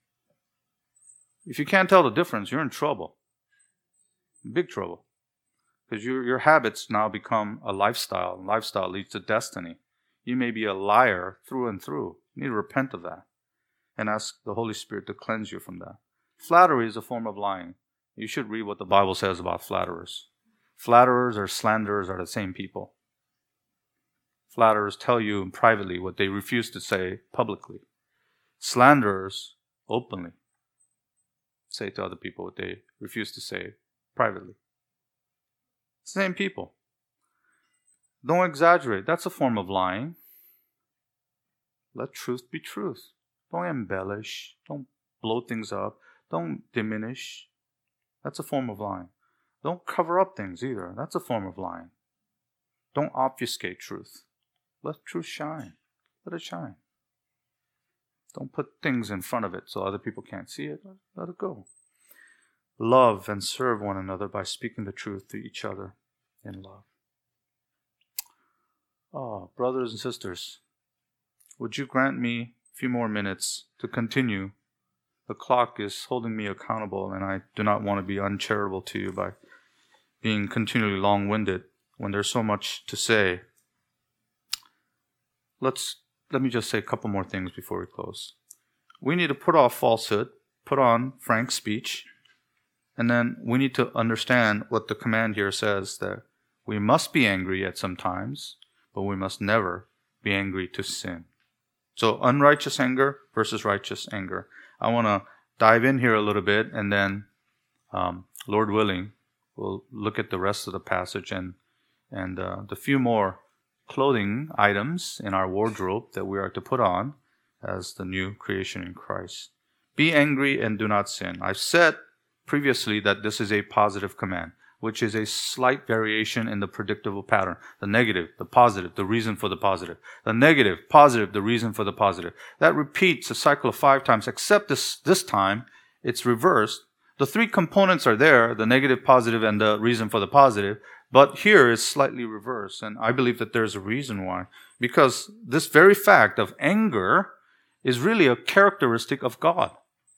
If you can't tell the difference, you're in trouble. Big trouble. Because your, your habits now become a lifestyle. And lifestyle leads to destiny. You may be a liar through and through. You need to repent of that. And ask the Holy Spirit to cleanse you from that. Flattery is a form of lying. You should read what the Bible says about flatterers. Flatterers or slanderers are the same people. Flatterers tell you privately what they refuse to say publicly. Slanderers openly say to other people what they refuse to say privately. Same people. Don't exaggerate. That's a form of lying. Let truth be truth. Don't embellish. Don't blow things up. Don't diminish. That's a form of lying. Don't cover up things either. That's a form of lying. Don't obfuscate truth. Let truth shine. Let it shine. Don't put things in front of it so other people can't see it. Let it go. Love and serve one another by speaking the truth to each other in love. Oh, brothers and sisters, would you grant me a few more minutes to continue? The clock is holding me accountable, and I do not want to be uncharitable to you by being continually long-winded when there's so much to say. Let's let me just say a couple more things before we close. We need to put off falsehood, put on frank speech, and then we need to understand what the command here says, that we must be angry at some times, but we must never be angry to sin. So unrighteous anger versus righteous anger. I want to dive in here a little bit, and then, um, Lord willing, we'll look at the rest of the passage and and uh, the few more clothing items in our wardrobe that we are to put on as the new creation in Christ. Be angry and do not sin. I've said previously that this is a positive command, which is a slight variation in the predictable pattern. The negative, the positive, the reason for the positive. The negative, positive, the reason for the positive. That repeats a cycle of five times, except this, this time it's reversed. The three components are there, the negative, positive, and the reason for the positive. But here is slightly reversed, and I believe that there's a reason why. Because this very fact of anger is really a characteristic of God.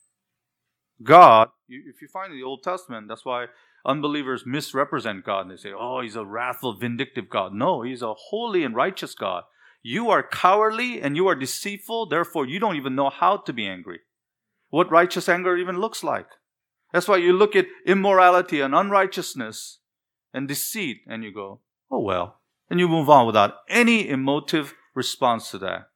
God, if you find in the Old Testament, that's why unbelievers misrepresent God and they say, oh, he's a wrathful, vindictive God. No, he's a holy and righteous God. You are cowardly and you are deceitful, therefore you don't even know how to be angry. What righteous anger even looks like. That's why you look at immorality and unrighteousness and deceit and you go, oh well. And you move on without any emotive response to that.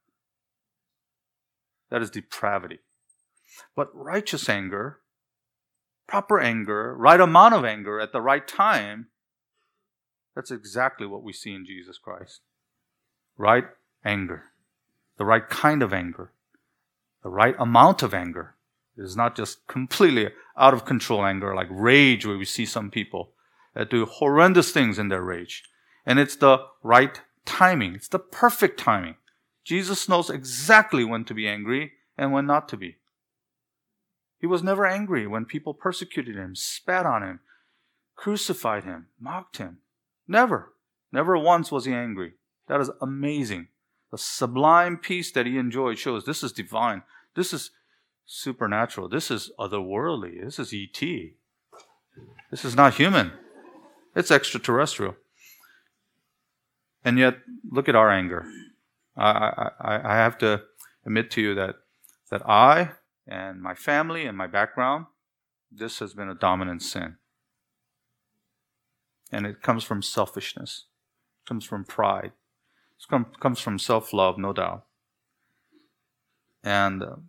That is depravity. But righteous anger, proper anger, right amount of anger at the right time, that's exactly what we see in Jesus Christ. Right anger. The right kind of anger. The right amount of anger. It is not just completely out of control anger like rage where we see some people that do horrendous things in their rage. And it's the right timing. It's the perfect timing. Jesus knows exactly when to be angry and when not to be. He was never angry when people persecuted him, spat on him, crucified him, mocked him. Never. Never once was he angry. That is amazing. The sublime peace that he enjoyed shows this is divine. This is supernatural. This is otherworldly. This is E T. This is not human. It's extraterrestrial. And yet, look at our anger. I, I, I have to admit to you that, that I and my family and my background, this has been a dominant sin. And it comes from selfishness. It comes from pride. It come, comes from self-love, no doubt. And uh,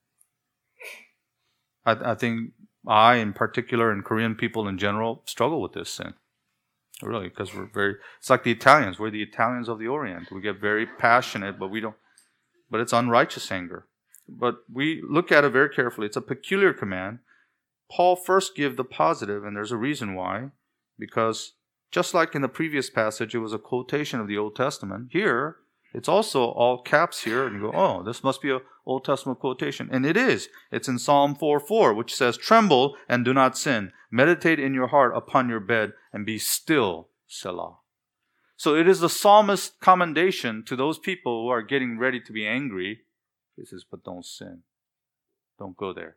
I, I think I, in particular, and Korean people in general, struggle with this sin. Really, because we're very, it's like the Italians. We're the Italians of the Orient. We get very passionate, but we don't, but it's unrighteous anger. But we look at it very carefully. It's a peculiar command. Paul first gives the positive, and there's a reason why. Because just like in the previous passage, it was a quotation of the Old Testament. Here, it's also all caps here, and you go, oh, this must be an Old Testament quotation. And it is. It's in Psalm four four, which says, tremble and do not sin. Meditate in your heart upon your bed and be still, Selah. So it is the psalmist's commendation to those people who are getting ready to be angry. He says, but don't sin. Don't go there.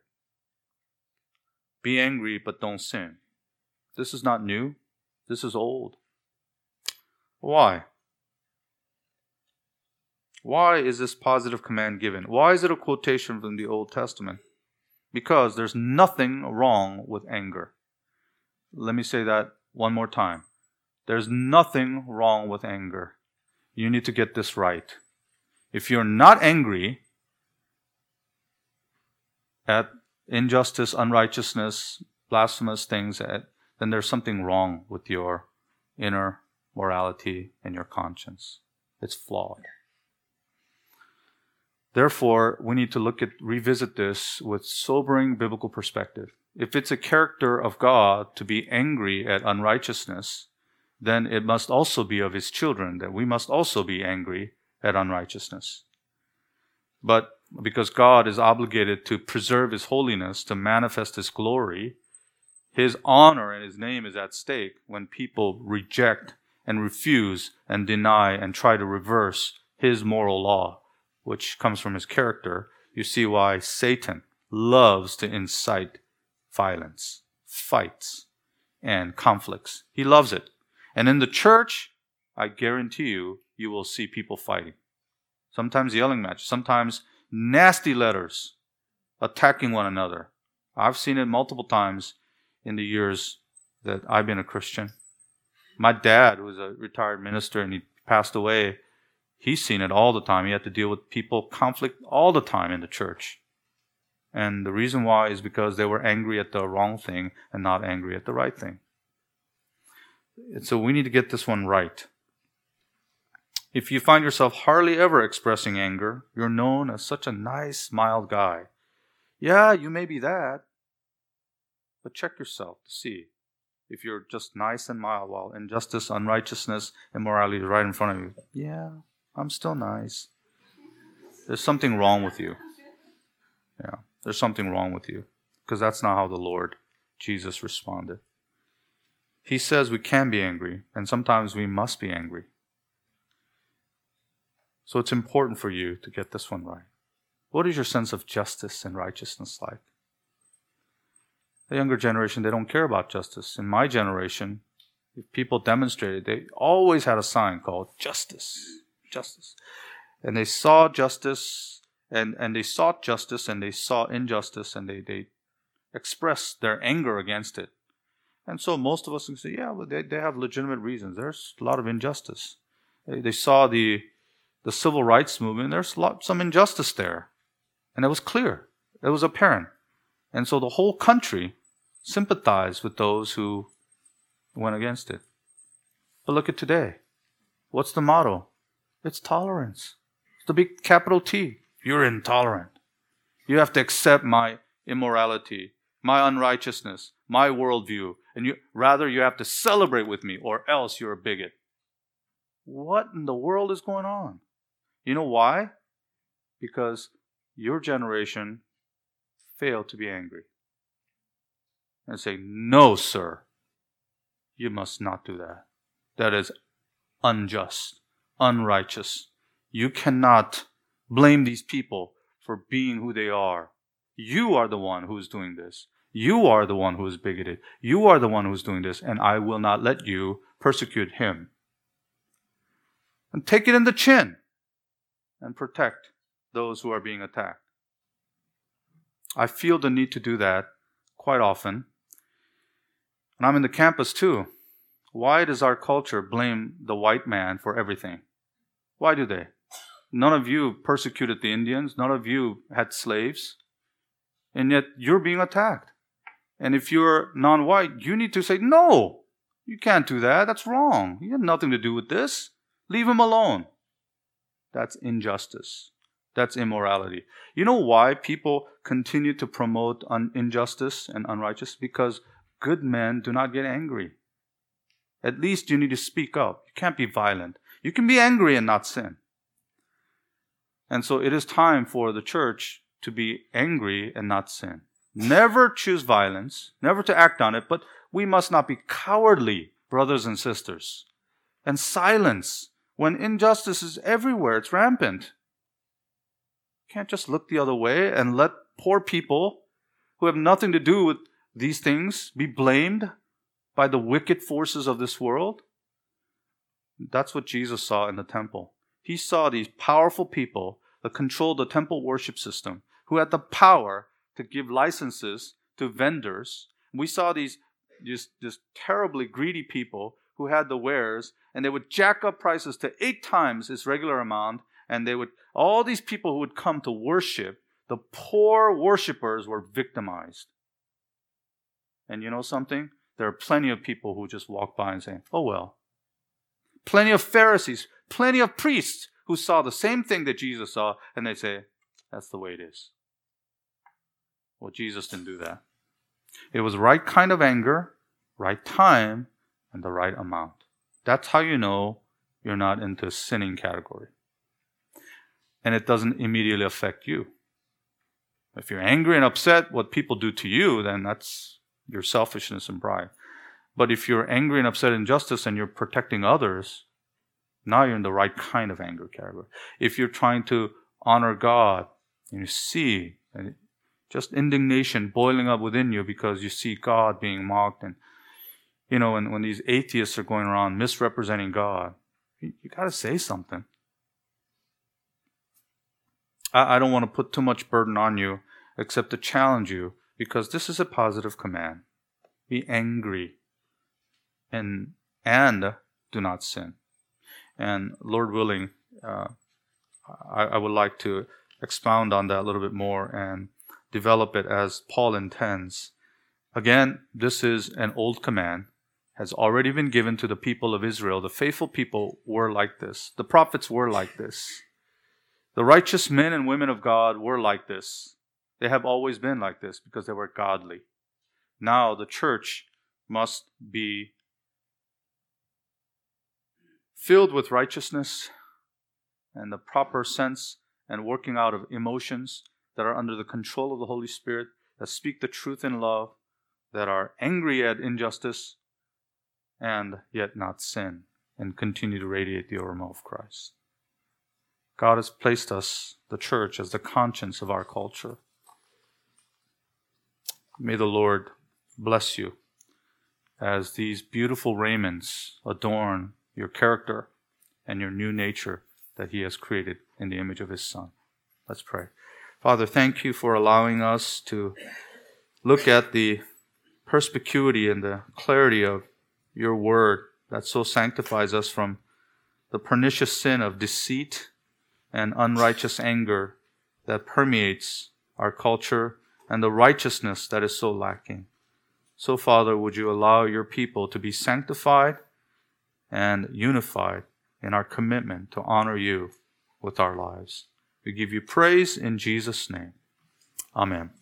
Be angry, but don't sin. This is not new. This is old. Why? Why is this positive command given? Why is it a quotation from the Old Testament? Because there's nothing wrong with anger. Let me say that one more time. There's nothing wrong with anger. You need to get this right. If you're not angry at injustice, unrighteousness, blasphemous things, then there's something wrong with your inner morality and your conscience. It's flawed. Therefore, we need to look at, revisit this with sobering biblical perspective. If it's a character of God to be angry at unrighteousness, then it must also be of His children that we must also be angry at unrighteousness. But because God is obligated to preserve His holiness, to manifest His glory, His honor and His name is at stake when people reject and refuse and deny and try to reverse His moral law, which comes from His character. You see why Satan loves to incite violence, fights, and conflicts. He loves it. And in the church, I guarantee you, you will see people fighting. Sometimes yelling matches, sometimes nasty letters, attacking one another. I've seen it multiple times in the years that I've been a Christian. My dad was a retired minister and he passed away. He's seen it all the time. He had to deal with people, conflict all the time in the church. And the reason why is because they were angry at the wrong thing and not angry at the right thing. so we need to get this one right. If you find yourself hardly ever expressing anger, you're known as such a nice, mild guy. Yeah, you may be that, but check yourself to see if you're just nice and mild while injustice, unrighteousness, immorality is right in front of you. Yeah, I'm still nice. There's something wrong with you. Yeah, there's something wrong with you, because that's not how the Lord Jesus responded. He says we can be angry, and sometimes we must be angry. So it's important for you to get this one right. What is your sense of justice and righteousness like? The younger generation, they don't care about justice. In my generation, if people demonstrated, they always had a sign called justice, justice. And they saw justice, and, and they sought justice, and they saw injustice, and they, they expressed their anger against it. And so most of us can say, yeah, well, they, they have legitimate reasons. There's a lot of injustice. They, they saw the the civil rights movement. There's a lot, some injustice there. And it was clear. It was apparent. And so the whole country sympathized with those who went against it. But look at today. What's the motto? It's tolerance. It's the big capital T. You're intolerant. You have to accept my immorality, my unrighteousness, my worldview, and you rather you have to celebrate with me, or else you're a bigot. What in the world is going on? You know why? Because your generation failed to be angry and say, no, sir, you must not do that. That is unjust, unrighteous. You cannot blame these people for being who they are. You are the one who is doing this. You are the one who is bigoted. You are the one who is doing this, and I will not let you persecute him. And take it in the chin and protect those who are being attacked. I feel the need to do that quite often. And I'm in the campus too. Why does our culture blame the white man for everything? Why do they? None of you persecuted the Indians. None of you had slaves. And yet you're being attacked. And if you're non-white, you need to say, no, you can't do that. That's wrong. You have nothing to do with this. Leave him alone. That's injustice. That's immorality. You know why people continue to promote un- injustice and unrighteousness? Because good men do not get angry. At least you need to speak up. You can't be violent. You can be angry and not sin. And so it is time for the church to be angry and not sin. Never choose violence, never to act on it, but we must not be cowardly, brothers and sisters, and silence when injustice is everywhere. It's rampant. You can't just look the other way and let poor people who have nothing to do with these things be blamed by the wicked forces of this world. That's what Jesus saw in the temple. He saw these powerful people that controlled the temple worship system, who had the power to give licenses to vendors. We saw these just, just terribly greedy people who had the wares, and they would jack up prices to eight times its regular amount, and they would, all these people who would come to worship, the poor worshipers were victimized. And you know something? There are plenty of people who just walk by and say, oh well. Plenty of Pharisees, plenty of priests who saw the same thing that Jesus saw, and they say, that's the way it is. Well, Jesus didn't do that. It was the right kind of anger, right time, and the right amount. That's how you know you're not into a sinning category. And it doesn't immediately affect you. If you're angry and upset what people do to you, then that's your selfishness and pride. But if you're angry and upset at injustice and you're protecting others, now you're in the right kind of anger category. If you're trying to honor God, and you see and just indignation boiling up within you because you see God being mocked, and you know, and when these atheists are going around misrepresenting God, you, you got to say something. I, I don't want to put too much burden on you, except to challenge you, because this is a positive command. Be angry and and do not sin. And Lord willing, uh, I, I would like to expound on that a little bit more and develop it as Paul intends. Again, this is an old command, has already been given to the people of Israel. The faithful people were like this. The prophets were like this. The righteous men and women of God were like this. They have always been like this because they were godly. Now the church must be filled with righteousness and the proper sense and working out of emotions that are under the control of the Holy Spirit, that speak the truth in love, that are angry at injustice, and yet not sin, and continue to radiate the aroma of Christ. God has placed us, the church, as the conscience of our culture. May the Lord bless you as these beautiful raiments adorn your character and your new nature that He has created in the image of His Son. Let's pray. Father, thank you for allowing us to look at the perspicuity and the clarity of your word that so sanctifies us from the pernicious sin of deceit and unrighteous anger that permeates our culture and the righteousness that is so lacking. So, Father, would you allow your people to be sanctified and unified in our commitment to honor you with our lives. We give you praise in Jesus' name. Amen.